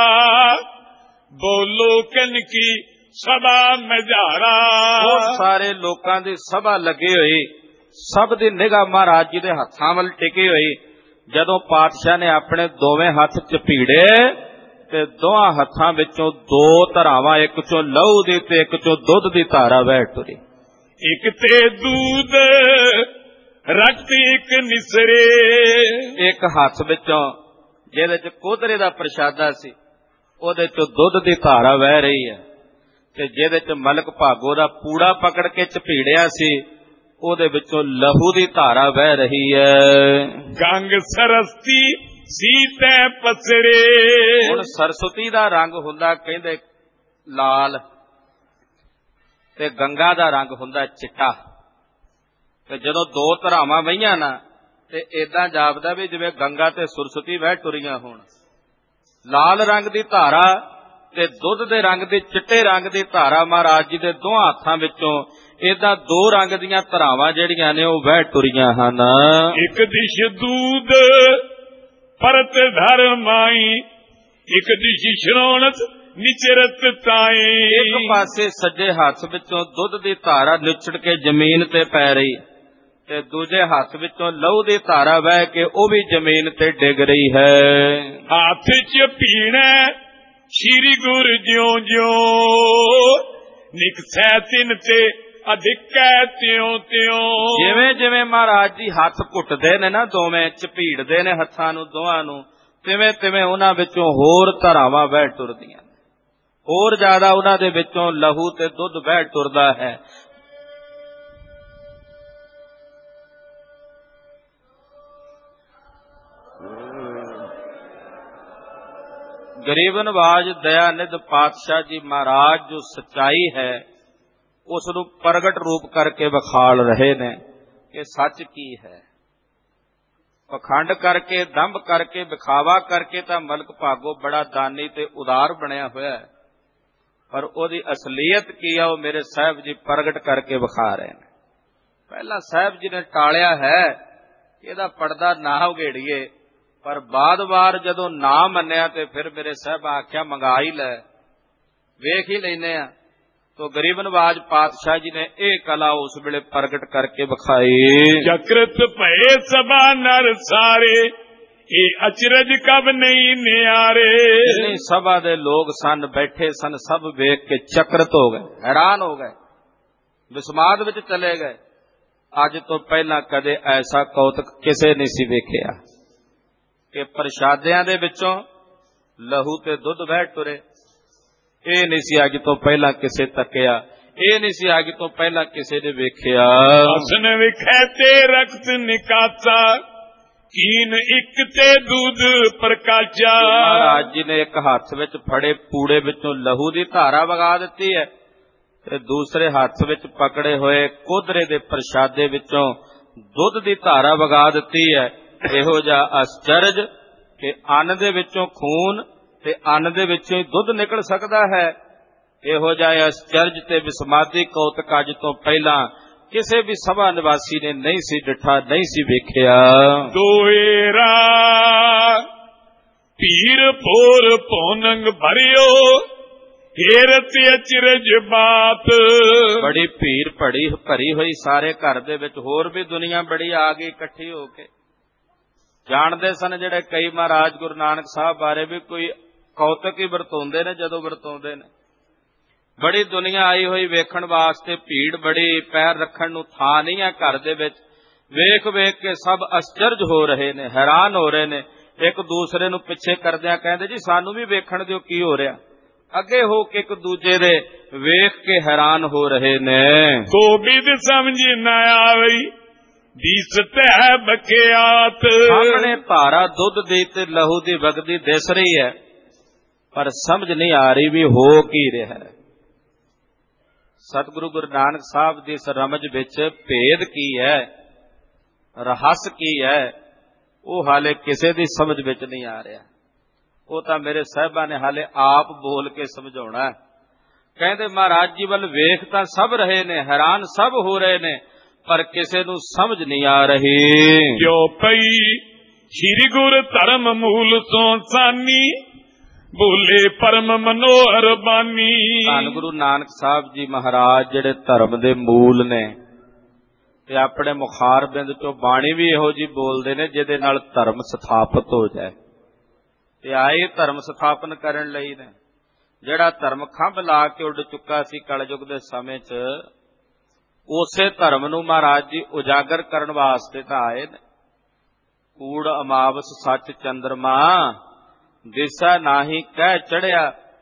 ਬੋਲੋ ਕਨ ਕੀ ਸਭਾ ਮਝਾਰਾ।
ਬਹੁਤ ਸਾਰੇ ਲੋਕਾਂ ਦੀ ਸਭਾ ਲੱਗੀ ਹੋਈ, ਸਭ ਦੀ ਨਿਗਾਹ ਮਹਾਰਾਜ ਜੀ ਦੇ ਹੱਥਾਂ ਵੱਲ ਟਿਕੀ ਹੋਈ। ਜਦੋਂ ਪਾਤਸ਼ਾਹ ਨੇ ਆਪਣੇ ਦੋਵੇਂ ਹੱਥ ਚਪੀੜੇ ਤੇ ਦੋਹਾਂ ਹੱਥਾਂ ਵਿੱਚੋਂ ਦੋ ਧਾਰਾਵਾਂ, ਇੱਕ ਚੋਂ ਲਹੂ ਦੀ ਤੇ ਇੱਕ ਚੋਂ ਦੁੱਧ ਦੀ ਧਾਰਾ ਵਹਿ ਟੁਰੀ।
ਇੱਕ ਤੇ ਦੂਧ ਰਕਤ ਇੱਕ ਨਿਸਰੇ।
ਇੱਕ ਹੱਥ ਵਿੱਚੋਂ ਜਿਹਦੇ ਚ ਕੋਧਰੇ ਦਾ ਪ੍ਰਸ਼ਾਦਾ ਸੀ ਉਹਦੇ ਚੋਂ ਦੁੱਧ ਦੀ ਧਾਰਾ ਵਹਿ ਰਹੀ ਹੈ ਤੇ ਜਿਹਦੇ ਚ ਮਲਕ ਭਾਗੋ ਦਾ ਪੂੜਾ ਪਕੜ ਕੇ ਝਪੀੜਿਆ ਸੀ, ਉਹਦੇ ਵਿੱਚੋਂ ਲਹੂ ਦੀ ਧਾਰਾ ਵਹਿ ਰਹੀ ਹੈ।
ਗੰਗ ਸਰਸਤੀ ਸੀਤੈ ਪਸਰੇ।
ਹੁਣ ਸਰਸਵਤੀ ਦਾ ਰੰਗ ਹੁੰਦਾ ਕਹਿੰਦੇ ਲਾਲ, ਤੇ ਗੰਗਾ ਦਾ ਰੰਗ ਹੁੰਦਾ ਚਿੱਟਾ। ਤੇ ਜਦੋਂ ਦੋ ਧਰਾਵਾਂ ਵਹੀਆਂ ਨਾ, ਤੇ ਏਦਾਂ ਜਾਪਦਾ ਵੀ ਜਿਵੇਂ ਗੰਗਾ ਤੇ ਸਰਸਵਤੀ ਵਹਿ ਟੁਰੀਆਂ ਹੋਣ। ਲਾਲ ਰੰਗ ਦੀ ਧਾਰਾ ਤੇ ਦੁੱਧ ਦੇ ਰੰਗ ਦੀ, ਚਿੱਟੇ ਰੰਗ ਦੀ ਧਾਰਾ ਮਹਾਰਾਜ ਜੀ ਦੇ ਦੋਹਾਂ ਹੱਥਾਂ ਵਿੱਚੋਂ ਏਦਾਂ ਦੋ ਰੰਗ ਦੀਆਂ ਧਾਰਾਵਾਂ ਜਿਹੜੀਆਂ ਨੇ ਉਹ ਵਹਿ ਟੁਰੀਆਂ ਹਨ।
ਇੱਕ ਦਿਸ਼ ਦੂਧ ਪਰਤ ਧਰਮਾਈ, ਇੱਕ ਦਿਸ਼ ਸ਼੍ਰੋਣਤ ਨਿਚਰਤ ਤਾਈ।
ਇੱਕ ਪਾਸੇ ਸੱਜੇ ਹੱਥ ਵਿੱਚੋਂ ਦੁੱਧ ਦੀ ਧਾਰਾ ਨਿਚੜ ਕੇ ਜ਼ਮੀਨ ਤੇ ਪੈ ਰਹੀ, ਤੇ ਦੂਜੇ ਹੱਥ ਵਿੱਚੋਂ ਲਹੂ ਦੀ ਧਾਰਾ ਵਹਿ ਕੇ ਉਹ ਵੀ ਜ਼ਮੀਨ ਤੇ ਡਿੱਗ ਰਹੀ ਹੈ।
ਹੱਥ ਚ ਪੀਣਾ ਸ਼੍ਰੀ ਗੁਰ ਜਿਉਂ ਜਿਉਂ, ਨਿਕਸੈ ਤਿਨ ਤੇ ਅਧਿਕੈ ਤਿਉਂ ਤਿਉਂ। ਜਿਵੇਂ
ਜਿਵੇਂ ਮਹਾਰਾਜ ਜੀ ਹੱਥ ਘੁੱਟਦੇ ਨੇ ਨਾ, ਦੋਵੇਂ ਝਪੀੜਦੇ ਨੇ ਹੱਥਾਂ ਨੂੰ ਦੋਹਾਂ ਨੂੰ, ਤਿਵੇਂ ਤਿਵੇਂ ਉਹਨਾਂ ਵਿੱਚੋਂ ਹੋਰ ਧਾਰਾਵਾਂ ਵਹਿ ਟੁਰਦੀਆਂ, ਹੋਰ ਜ਼ਿਆਦਾ ਉਹਨਾਂ ਦੇ ਵਿੱਚੋਂ ਲਹੂ ਤੇ ਦੁੱਧ ਵਹਿ ਟੁਰਦਾ ਹੈ। ਗਰੀਬ ਨਵਾਜ ਦਇਆਨਿਧ ਪਾਤਸ਼ਾਹ ਜੀ ਮਹਾਰਾਜ ਜੋ ਸੱਚਾਈ ਹੈ ਉਸ ਨੂੰ ਪ੍ਰਗਟ ਰੂਪ ਕਰਕੇ ਵਿਖਾਲ ਰਹੇ ਨੇ ਕਿ ਸੱਚ ਕੀ ਹੈ। ਪਖੰਡ ਕਰਕੇ, ਦੰਭ ਕਰਕੇ, ਵਿਖਾਵਾ ਕਰਕੇ ਤਾਂ ਮਲਕ ਭਾਗੋ ਬੜਾ ਦਾਨੀ ਤੇ ਉਦਾਰ ਬਣਿਆ ਹੋਇਆ ਹੈ, ਪਰ ਉਹਦੀ ਅਸਲੀਅਤ ਕੀ ਹੈ ਉਹ ਮੇਰੇ ਸਾਹਿਬ ਜੀ ਪ੍ਰਗਟ ਕਰਕੇ ਵਿਖਾ ਰਹੇ ਨੇ। ਪਹਿਲਾਂ ਸਾਹਿਬ ਜੀ ਨੇ ਟਾਲਿਆ ਹੈ ਇਹਦਾ ਪਰਦਾ ਨਾ ਉਘੇੜੀਏ, ਪਰ ਬਾਦ ਵਾਰ ਜਦੋਂ ਨਾ ਮੰਨਿਆ ਤੇ ਫਿਰ ਮੇਰੇ ਸਾਹਿਬ ਆਖਿਆ ਮੰਗਾ ਹੀ ਲੈ, ਵੇਖ ਹੀ ਲੈਨੇ ਆ। ਤੋ ਗਰੀਬ ਨਵਾਜ ਪਾਤਸ਼ਾਹ ਜੀ ਨੇ ਇਹ ਕਲਾ ਉਸ ਵੇਲੇ ਪ੍ਰਗਟ ਕਰਕੇ ਵਿਖਾਈ।
ਚਕਰਤ ਭਏ ਸਭਾ ਨਰ ਸਾਰੇ, ਇਹ ਅਚਰਜ ਕਬ ਨਹੀਂ ਨਿਆਰੇ।
ਜਿੰਨੀ ਸਭਾ ਦੇ ਲੋਕ ਸਨ ਬੈਠੇ ਸਨ, ਸਭ ਵੇਖ ਕੇ ਚਕਰਤ ਹੋ ਗਏ, ਹੈਰਾਨ ਹੋ ਗਏ, ਵਿਸਮਾਦ ਵਿੱਚ ਚਲੇ ਗਏ। ਅੱਜ ਤੋਂ ਪਹਿਲਾਂ ਕਦੇ ਐਸਾ ਕੌਤਕ ਕਿਸੇ ਨਹੀਂ ਸੀ ਵੇਖਿਆ ਕਿ ਪ੍ਰਸ਼ਾਦਿਆਂ ਦੇ ਵਿੱਚੋਂ ਲਹੂ ਤੇ ਦੁੱਧ ਵਹਿ ਟੁਰੇ। ਇਹ ਨਹੀਂ ਸੀ ਅੱਜ ਤੋਂ ਪਹਿਲਾਂ ਕਿਸੇ ਤੱਕਿਆ, ਇਹ ਨਹੀਂ ਸੀ ਅੱਜ ਤੋਂ ਪਹਿਲਾਂ ਕਿਸੇ ਨੇ ਵੇਖਿਆ।
ਹਸਨ ਵਿਖੇ ਤੇ ਰਕਤ ਨਿਕਾਸਾ, ਕੀਨ ਇੱਕ ਤੇ ਦੁੱਧ ਪ੍ਰਕਾਸ਼ਾ।
ਮਹਾਰਾਜ ਜੀ ਨੇ ਇੱਕ ਹੱਥ ਵਿੱਚ ਫੜੇ ਪੂੜੇ ਵਿੱਚੋਂ ਲਹੂ ਦੀ ਧਾਰਾ ਵਗਾ ਦਿੱਤੀ ਹੈ, ਤੇ ਦੂਸਰੇ ਹੱਥ ਵਿੱਚ ਪਕੜੇ ਹੋਏ ਕੋਧਰੇ ਦੇ ਪ੍ਰਸ਼ਾਦੇ ਵਿੱਚੋਂ ਦੁੱਧ ਦੀ ਧਾਰਾ ਵਗਾ ਦਿੱਤੀ ਹੈ। ਇਹੋ ਜਿਹਾ ਅਸਚਰਜ ਕਿ ਅੰਨ ਦੇ ਵਿੱਚੋਂ ਖੂਨ ਤੇ ਅੰਨ ਦੇ ਵਿੱਚੋਂ ਹੀ ਦੁੱਧ ਨਿਕਲ ਸਕਦਾ ਹੈ। ਇਹੋ ਜਿਹਾ ਅਸਚਰਜ ਤੇ ਵਿਸਮਾਦੀ ਕੌਤਕ ਅੱਜ ਤੋਂ ਪਹਿਲਾਂ ਕਿਸੇ ਵੀ ਸਭਾ ਨਿਵਾਸੀ ਨੇ ਨਹੀਂ ਸੀ ਡਿਠਾ, ਨਹੀਂ ਸੀ ਵੇਖਿਆ।
ਦੋਏਰਾ ਪੀਰ ਭੋਰ ਪੌਨੰਗ ਭਰਿਓ, ਹੇਰਤ ਅਚਰਜ ਬਾਤ।
ਬੜੀ ਭੀੜ ਭਰੀ ਹੋਈ ਸਾਰੇ ਘਰ ਦੇ ਵਿੱਚ, ਹੋਰ ਵੀ ਦੁਨੀਆ ਬੜੀ ਆ ਗਈ ਇਕੱਠੀ ਹੋ ਕੇ। ਜਾਣਦੇ ਸਨ ਜਿਹੜੇ ਕਈ ਮਹਾਰਾਜ ਗੁਰੂ ਨਾਨਕ ਸਾਹਿਬ ਬਾਰੇ ਵੀ ਕੋਈ ਕੌਤਕ ਹੀ ਵਰਤਾਉਂਦੇ ਨੇ, ਜਦੋਂ ਵਰਤਾਉਂਦੇ ਨੇ ਬੜੀ ਦੁਨੀਆ ਆਈ ਹੋਈ ਵੇਖਣ ਵਾਸਤੇ, ਭੀੜ ਬੜੀ, ਪੈਰ ਰੱਖਣ ਨੂੰ ਥਾਂ ਨਹੀਂ ਹੈ ਘਰ ਦੇ ਵਿੱਚ। ਵੇਖ ਵੇਖ ਕੇ ਸਭ ਅਸਚਰਜ ਹੋ ਰਹੇ ਨੇ, ਹੈਰਾਨ ਹੋ ਰਹੇ ਨੇ, ਇੱਕ ਦੂਸਰੇ ਨੂੰ ਪਿੱਛੇ ਕਰਦਿਆਂ ਕਹਿੰਦੇ ਜੀ ਸਾਨੂੰ ਵੀ ਵੇਖਣ ਦਿਓ ਕੀ ਹੋ ਰਿਹਾ। ਅੱਗੇ ਹੋ ਕੇ ਇੱਕ ਦੂਜੇ ਦੇ ਵੇਖ ਕੇ ਹੈਰਾਨ ਹੋ ਰਹੇ ਨੇ।
ਗੋਬਿੰਦ ਸਮਝ ਨਾ ਆਵਈ ਦਿਸਤ ਹੈ ਬਖਿਆਤ।
ਸਾਹਮਣੇ ਧਾਰਾ ਦੁੱਧ ਦੀ ਤੇ ਲਹੂ ਦੀ ਵਗਦੀ ਦਿਸ ਰਹੀ ਹੈ, ਪਰ ਸਮਝ ਨਹੀਂ ਆ ਰਹੀ ਵੀ ਹੋ ਕੀ ਰਿਹਾ ਹੈ। ਸਤਿਗੁਰੂ ਗੁਰੂ ਨਾਨਕ ਸਾਹਿਬ ਦੀ ਇਸ ਰਮਜ ਵਿੱਚ ਭੇਦ ਕੀ ਹੈ, ਰਹੱਸ ਕੀ ਹੈ, ਉਹ ਹਾਲੇ ਕਿਸੇ ਦੀ ਸਮਝ ਵਿੱਚ ਨਹੀਂ ਆ ਰਿਹਾ। ਉਹ ਤਾਂ ਮੇਰੇ ਸਾਹਿਬਾਂ ਨੇ ਹਾਲੇ ਆਪ ਬੋਲ ਕੇ ਸਮਝਾਉਣਾ। ਕਹਿੰਦੇ ਮਹਾਰਾਜ ਜੀ ਵੱਲ ਵੇਖ ਤਾਂ ਸਭ ਰਹੇ ਨੇ, ਹੈਰਾਨ ਸਭ ਹੋ ਰਹੇ ਨੇ, ਪਰ ਕਿਸੇ ਨੂੰ ਸਮਝ ਨਹੀਂ ਆ ਰਹੀ।
ਜੋ ਪਈ ਸ੍ਰੀ ਗੁਰ ਧਰਮ ਮੂਲ ਸੋ ਸਾਨੀ, ਬੋਲੇ ਪਰਮ ਮਨੋਹਰ ਬਾਨੀ।
ਧੰਨ ਗੁਰੂ ਨਾਨਕ ਸਾਹਿਬ ਜੀ ਮਹਾਰਾਜ ਜਿਹੜੇ ਧਰਮ ਦੇ ਮੂਲ ਨੇ, ਤੇ ਆਪਣੇ ਮੁਖਾਰ ਬਿੰਦ ਚੋਂ ਬਾਣੀ ਵੀ ਇਹੋ ਜੀ ਬੋਲਦੇ ਨੇ ਜਿਹਦੇ ਨਾਲ ਧਰਮ ਸਥਾਪਿਤ ਹੋ ਜਾਏ। ਤੇ ਆਏ ਧਰਮ ਸਥਾਪਨ ਕਰਨ ਲਈ ਨੇ। ਜਿਹੜਾ ਧਰਮ ਖੰਭ ਲਾ ਕੇ ਉੱਡ ਚੁੱਕਾ ਸੀ ਕਲਯੁਗ ਦੇ ਸਮੇਂ 'ਚ, ਉਸੇ ਧਰਮ ਨੂੰ ਮਹਾਰਾਜ ਜੀ ਉਜਾਗਰ ਕਰਨ ਵਾਸਤੇ ਤਾਂ ਆਏ ਨੇ। ਕੂੜ ਅਮਾਵਸ ਸੱਚ ਚੰਦਰਮਾ, ਦਿਸਾ ਨਾਹੀ ਕਹਿ ਚੜਿਆ,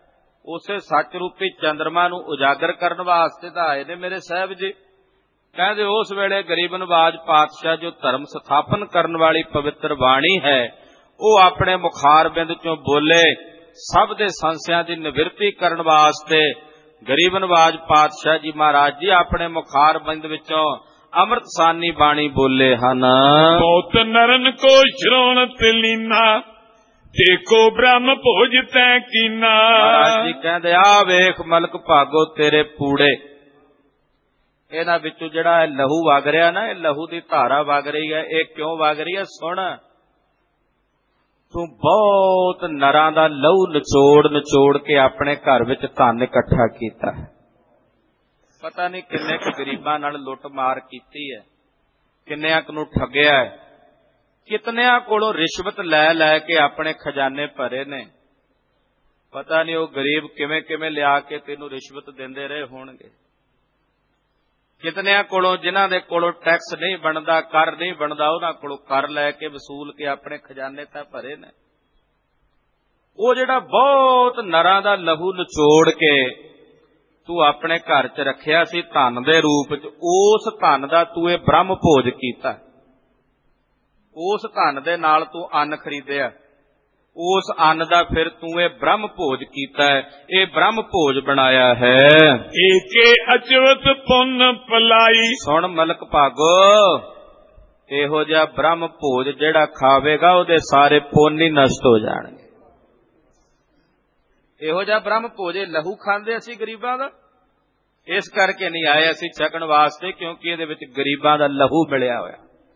ਉਸੇ ਸੱਚ ਰੂਪੀ ਚੰਦਰਮਾ ਨੂੰ ਉਜਾਗਰ ਕਰਨ ਵਾਸਤੇ ਤਾਂ ਆਏ ਨੇ ਮੇਰੇ ਸਾਹਿਬ ਜੀ। ਕਹਿੰਦੇ ਉਸ ਵੇਲੇ ਗਰੀਬ ਨਵਾਜ ਪਾਤਸ਼ਾਹ ਜੋ ਧਰਮ ਸਥਾਪਨ ਕਰਨ ਵਾਲੀ ਪਵਿੱਤਰ ਬਾਣੀ ਹੈ ਉਹ ਆਪਣੇ ਮੁਖਾਰ ਬਿੰਦ ਚੋਂ ਬੋਲੇ। ਸਭ ਦੇ ਸੰਸਿਆਂ ਦੀ ਨਿਵਰਤੀ ਕਰਨ ਵਾਸਤੇ ਗਰੀਬ ਨਵਾਜ ਪਾਤਸ਼ਾਹ ਜੀ ਮਹਾਰਾਜ ਜੀ ਆਪਣੇ ਮੁਖਾਰ ਬਿੰਦ ਵਿੱਚੋਂ ਅੰਮ੍ਰਿਤ ਸਾਨੀ ਬਾਣੀ ਬੋਲੇ ਹਨ।
ਬਹੁਤ ਨਰਨ ਕੋ ਸ਼੍ਰੋਣਤ ਲੀਨਾ, ਦੇਖੋ ਬ੍ਰਹਮ ਭੋਜ ਤੈ ਕੀਨਾ।
ਮਹਾਰਾਜ ਜੀ ਕਹਿੰਦੇ ਆ ਵੇਖ ਮਲਕ ਭਾਗੋ ਤੇਰੇ ਪੂੜੇ। ਇਹਨਾਂ ਵਿੱਚੋਂ ਜਿਹੜਾ ਲਹੂ ਵਗ ਰਿਹਾ ਨਾ, ਇਹ ਲਹੂ ਦੀ ਧਾਰਾ ਵਗ ਰਹੀ ਹੈ। ਇਹ ਕਿਉਂ ਵਗ ਰਹੀ ਹੈ? ਸੁਣ, ਤੂੰ ਬਹੁਤ ਨਰਾਂ ਦਾ ਲਹੂ ਨਿਚੋੜ ਕੇ ਆਪਣੇ ਘਰ ਵਿੱਚ ਧਨ ਇਕੱਠਾ ਕੀਤਾ ਹੈ। ਪਤਾ ਨਹੀਂ ਕਿੰਨੇ ਕੁ ਗਰੀਬਾਂ ਨਾਲ ਲੁੱਟ ਮਾਰ ਕੀਤੀ ਹੈ, ਕਿੰਨਿਆਂ ਕੁ ਨੂੰ ਠੱਗਿਆ ਹੈ, ਕਿਤਨਿਆਂ ਕੋਲੋਂ ਰਿਸ਼ਵਤ ਲੈ ਕੇ ਆਪਣੇ ਖਜ਼ਾਨੇ ਭਰੇ ਨੇ। ਪਤਾ ਨਹੀਂ ਉਹ ਗਰੀਬ ਕਿਵੇਂ ਲਿਆ ਕੇ ਤੈਨੂੰ ਰਿਸ਼ਵਤ ਦਿੰਦੇ ਰਹੇ ਹੋਣਗੇ। ਕਿਤਨਿਆਂ ਕੋਲੋਂ ਜਿਨ੍ਹਾਂ ਦੇ ਕੋਲੋਂ ਟੈਕਸ ਨਹੀਂ ਬਣਦਾ, ਕਰ ਨਹੀਂ ਬਣਦਾ, ਉਹਨਾਂ ਕੋਲੋਂ ਕਰ ਲੈ ਕੇ ਵਸੂਲ ਕੇ ਆਪਣੇ ਖਜ਼ਾਨੇ ਤਾਂ ਭਰੇ ਨੇ। ਉਹ ਜਿਹੜਾ ਬਹੁਤ ਨਰਾਂ ਦਾ ਲਹੂ ਨਿਚੋੜ ਕੇ ਤੂੰ ਆਪਣੇ ਘਰ 'ਚ ਰੱਖਿਆ ਸੀ ਧਨ ਦੇ ਰੂਪ 'ਚ, ਉਸ ਧਨ ਦਾ ਤੂੰ ਇਹ ਬ੍ਰਹਮ ਭੋਜ ਕੀਤਾ। ਉਸ ਧਨ ਦੇ ਨਾਲ ਤੂੰ ਅੰਨ ਖਰੀਦਿਆ, ਉਸ ਅੰਨ ਦਾ ਫਿਰ ਤੂੰ ਇਹ ਬ੍ਰਹਮ ਭੋਜ ਕੀਤਾ ਹੈ, ਇਹ ਬ੍ਰਹਮ ਭੋਜ ਬਣਾਇਆ ਹੈ।
ਏਕੇ ਅਚਵਤ ਪੁੰਨ ਪਲਾਈ। ਸੁਣ
ਮਲਕ ਭਾਗੋ, ਇਹੋ ਜਿਹਾ ਬ੍ਰਹਮ ਭੋਜ ਜਿਹੜਾ ਖਾਵੇਗਾ ਉਹਦੇ ਸਾਰੇ ਪੁੰਨ ਹੀ ਨਸ਼ਟ ਹੋ ਜਾਣਗੇ। ਇਹੋ ਜਿਹਾ ਬ੍ਰਹਮ ਭੋਜ ਲਹੂ ਖਾਂਦੇ ਅਸੀਂ ਗਰੀਬਾਂ ਦਾ, ਇਸ ਕਰਕੇ ਨਹੀਂ ਆਏ ਅਸੀਂ ਛਕਣ ਵਾਸਤੇ, ਕਿਉਂਕਿ ਇਹਦੇ ਵਿੱਚ ਗਰੀਬਾਂ ਦਾ ਲਹੂ ਮਿਲਿਆ ਹੋਇਆ।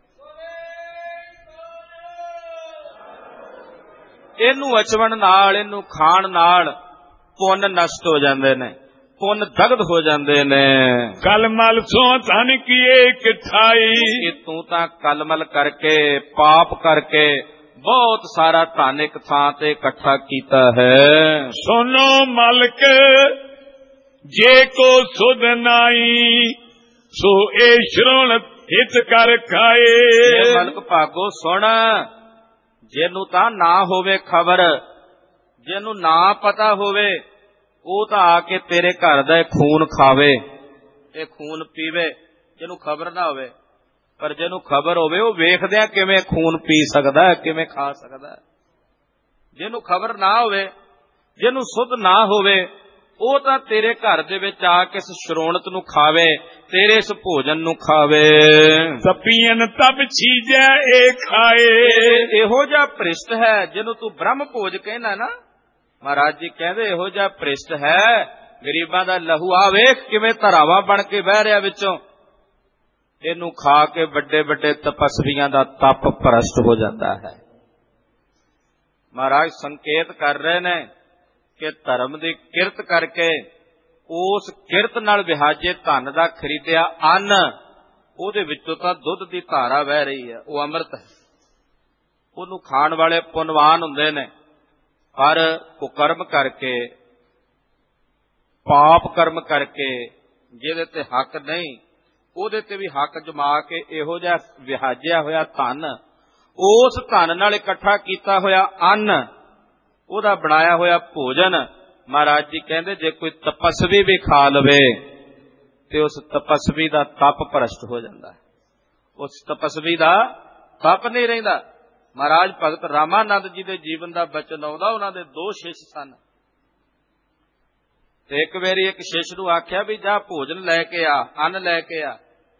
ਇਹਨੂੰ ਅਚਵਣ ਨਾਲ, ਇਹਨੂੰ ਖਾਣ ਨਾਲ ਪੁੰਨ ਨਸ਼ਟ ਹੋ ਜਾਂਦੇ ਨੇ, ਪੁੰਨ ਦਗਧ ਹੋ ਜਾਂਦੇ ਨੇ।
ਕਲਮਲ ਸੋ ਧਨ ਕੀਏ ਕਿਠਾਈ।
ਕਿ ਤੂੰ ਤਾਂ ਕਲਮਲ ਕਰਕੇ, ਪਾਪ ਕਰਕੇ ਬਹੁਤ ਸਾਰਾ ਧਨ ਇੱਕ ਥਾਂ ਤੇ ਇਕੱਠਾ ਕੀਤਾ ਹੈ।
ਸੁਨੋ ਮਲਕ ਜੇ ਕੋ ਸੁਧ ਨਾਈ, ਸੋ ਏ ਸ਼੍ਰੋਣ ਹਿਤ ਕਰ ਖਾਏ।
ਮਲਕ ਭਾਗੋ ਸੁਣ, ਜਿਹਨੂੰ ਤਾਂ ਨਾ ਹੋਵੇ ਖਬਰ, ਜਿਹਨੂੰ ਨਾ ਪਤਾ ਹੋਵੇ, ਉਹ ਤਾਂ ਆ ਕੇ ਤੇਰੇ ਘਰ ਦਾ ਖੂਨ ਖਾਵੇ, ਇਹ ਖੂਨ ਪੀਵੇ। ਜਿਹਨੂੰ ਖਬਰ ਨਾ ਹੋਵੇ, ਪਰ ਜਿਹਨੂੰ ਖਬਰ ਹੋਵੇ ਉਹ ਵੇਖਦਿਆਂ ਕਿਵੇਂ ਖੂਨ ਪੀ ਸਕਦਾ, ਕਿਵੇਂ ਖਾ ਸਕਦਾ। ਜਿਹਨੂੰ ਖਬਰ ਨਾ ਹੋਵੇ, ਜਿਹਨੂੰ ਸੁੱਧ ਨਾ ਹੋਵੇ, ਉਹ ਤਾਂ ਤੇਰੇ ਘਰ ਦੇ ਵਿੱਚ ਆ ਕੇ ਇਸ ਸ਼ਰੋਣਤ ਨੂੰ ਖਾਵੇ, ਤੇਰੇ ਇਸ ਭੋਜਨ ਨੂੰ ਖਾਵੇ।
ਤਪੀਨ ਤਬ ਛੀਜੈ ਏ ਖਾਏ।
ਇਹੋ ਜਿਹਾ ਭ੍ਰਿਸ਼ਟ ਹੈ ਜਿਹਨੂੰ ਤੂੰ ਬ੍ਰਹਮ ਭੋਜ ਕਹਿਣਾ ਨਾ। ਮਹਾਰਾਜ ਜੀ ਕਹਿੰਦੇ ਇਹੋ ਜਿਹਾ ਭ੍ਰਿਸ਼ਟ ਹੈ, ਗਰੀਬਾਂ ਦਾ ਲਹੂ ਆ ਵੇਖ ਕਿਵੇਂ ਧਰਾਵਾਂ ਬਣ ਕੇ ਵਹਿ ਰਿਹਾ ਵਿੱਚੋਂ। ਇਹਨੂੰ ਖਾ ਕੇ ਵੱਡੇ ਵੱਡੇ ਤਪਸਵੀਆਂ ਦਾ ਤਪ ਭ੍ਰਸ਼ਟ ਹੋ ਜਾਂਦਾ ਹੈ। ਮਹਾਰਾਜ ਸੰਕੇਤ ਕਰ ਰਹੇ ਨੇ ਕਿ ਧਰਮ ਦੀ ਕਿਰਤ ਕਰਕੇ, ਉਸ ਕਿਰਤ ਨਾਲ ਵਿਹਾਜੇ ਧਨ ਦਾ ਖਰੀਦਿਆ ਅੰਨ, ਉਹਦੇ ਵਿੱਚੋਂ ਤਾਂ ਦੁੱਧ ਦੀ ਧਾਰਾ ਵਹਿ ਰਹੀ ਹੈ, ਉਹ ਅੰਮ੍ਰਿਤ ਹੈ। ਉਹਨੂੰ ਖਾਣ ਵਾਲੇ ਪੁੰਨਵਾਨ ਹੁੰਦੇ ਨੇ, ਪਰ ਕੁਕਰਮ ਕਰਕੇ, ਪਾਪ ਕਰਮ ਕਰਕੇ, ਜਿਹਦੇ ਤੇ ਹੱਕ ਨਹੀਂ ਉਹਦੇ ਤੇ ਵੀ ਹੱਕ ਜਮਾ ਕੇ ਇਹੋ ਜਿਹਾ ਵਿਹਾਜਿਆ ਹੋਇਆ ਧਨ, ਉਸ ਧਨ ਨਾਲ ਇਕੱਠਾ ਕੀਤਾ ਹੋਇਆ ਅੰਨ, ਉਹਦਾ ਬਣਾਇਆ ਹੋਇਆ ਭੋਜਨ, ਮਹਾਰਾਜ ਜੀ ਕਹਿੰਦੇ ਜੇ ਕੋਈ ਤਪਸਵੀ ਵੀ ਖਾ ਲਵੇ ਤੇ ਉਸ ਤਪਸਵੀ ਦਾ ਤਪ ਭ੍ਰਸ਼ਟ ਹੋ ਜਾਂਦਾ ਹੈ, ਉਸ ਤਪਸਵੀ ਦਾ ਤਪ ਨਹੀਂ ਰਹਿੰਦਾ। ਮਹਾਰਾਜ ਭਗਤ ਰਾਮਾਨੰਦ ਜੀ ਦੇ ਜੀਵਨ ਦਾ ਬਚਨ ਆਉਂਦਾ, ਉਹਨਾਂ ਦੇ 2 ਸ਼ਿਸ਼ ਸਨ, ਤੇ ਇੱਕ ਵਾਰੀ ਇੱਕ ਸ਼ਿਸ਼ ਨੂੰ ਆਖਿਆ ਵੀ ਜਾ ਭੋਜਨ ਲੈ ਕੇ ਆ, ਅੰਨ ਲੈ ਕੇ ਆ,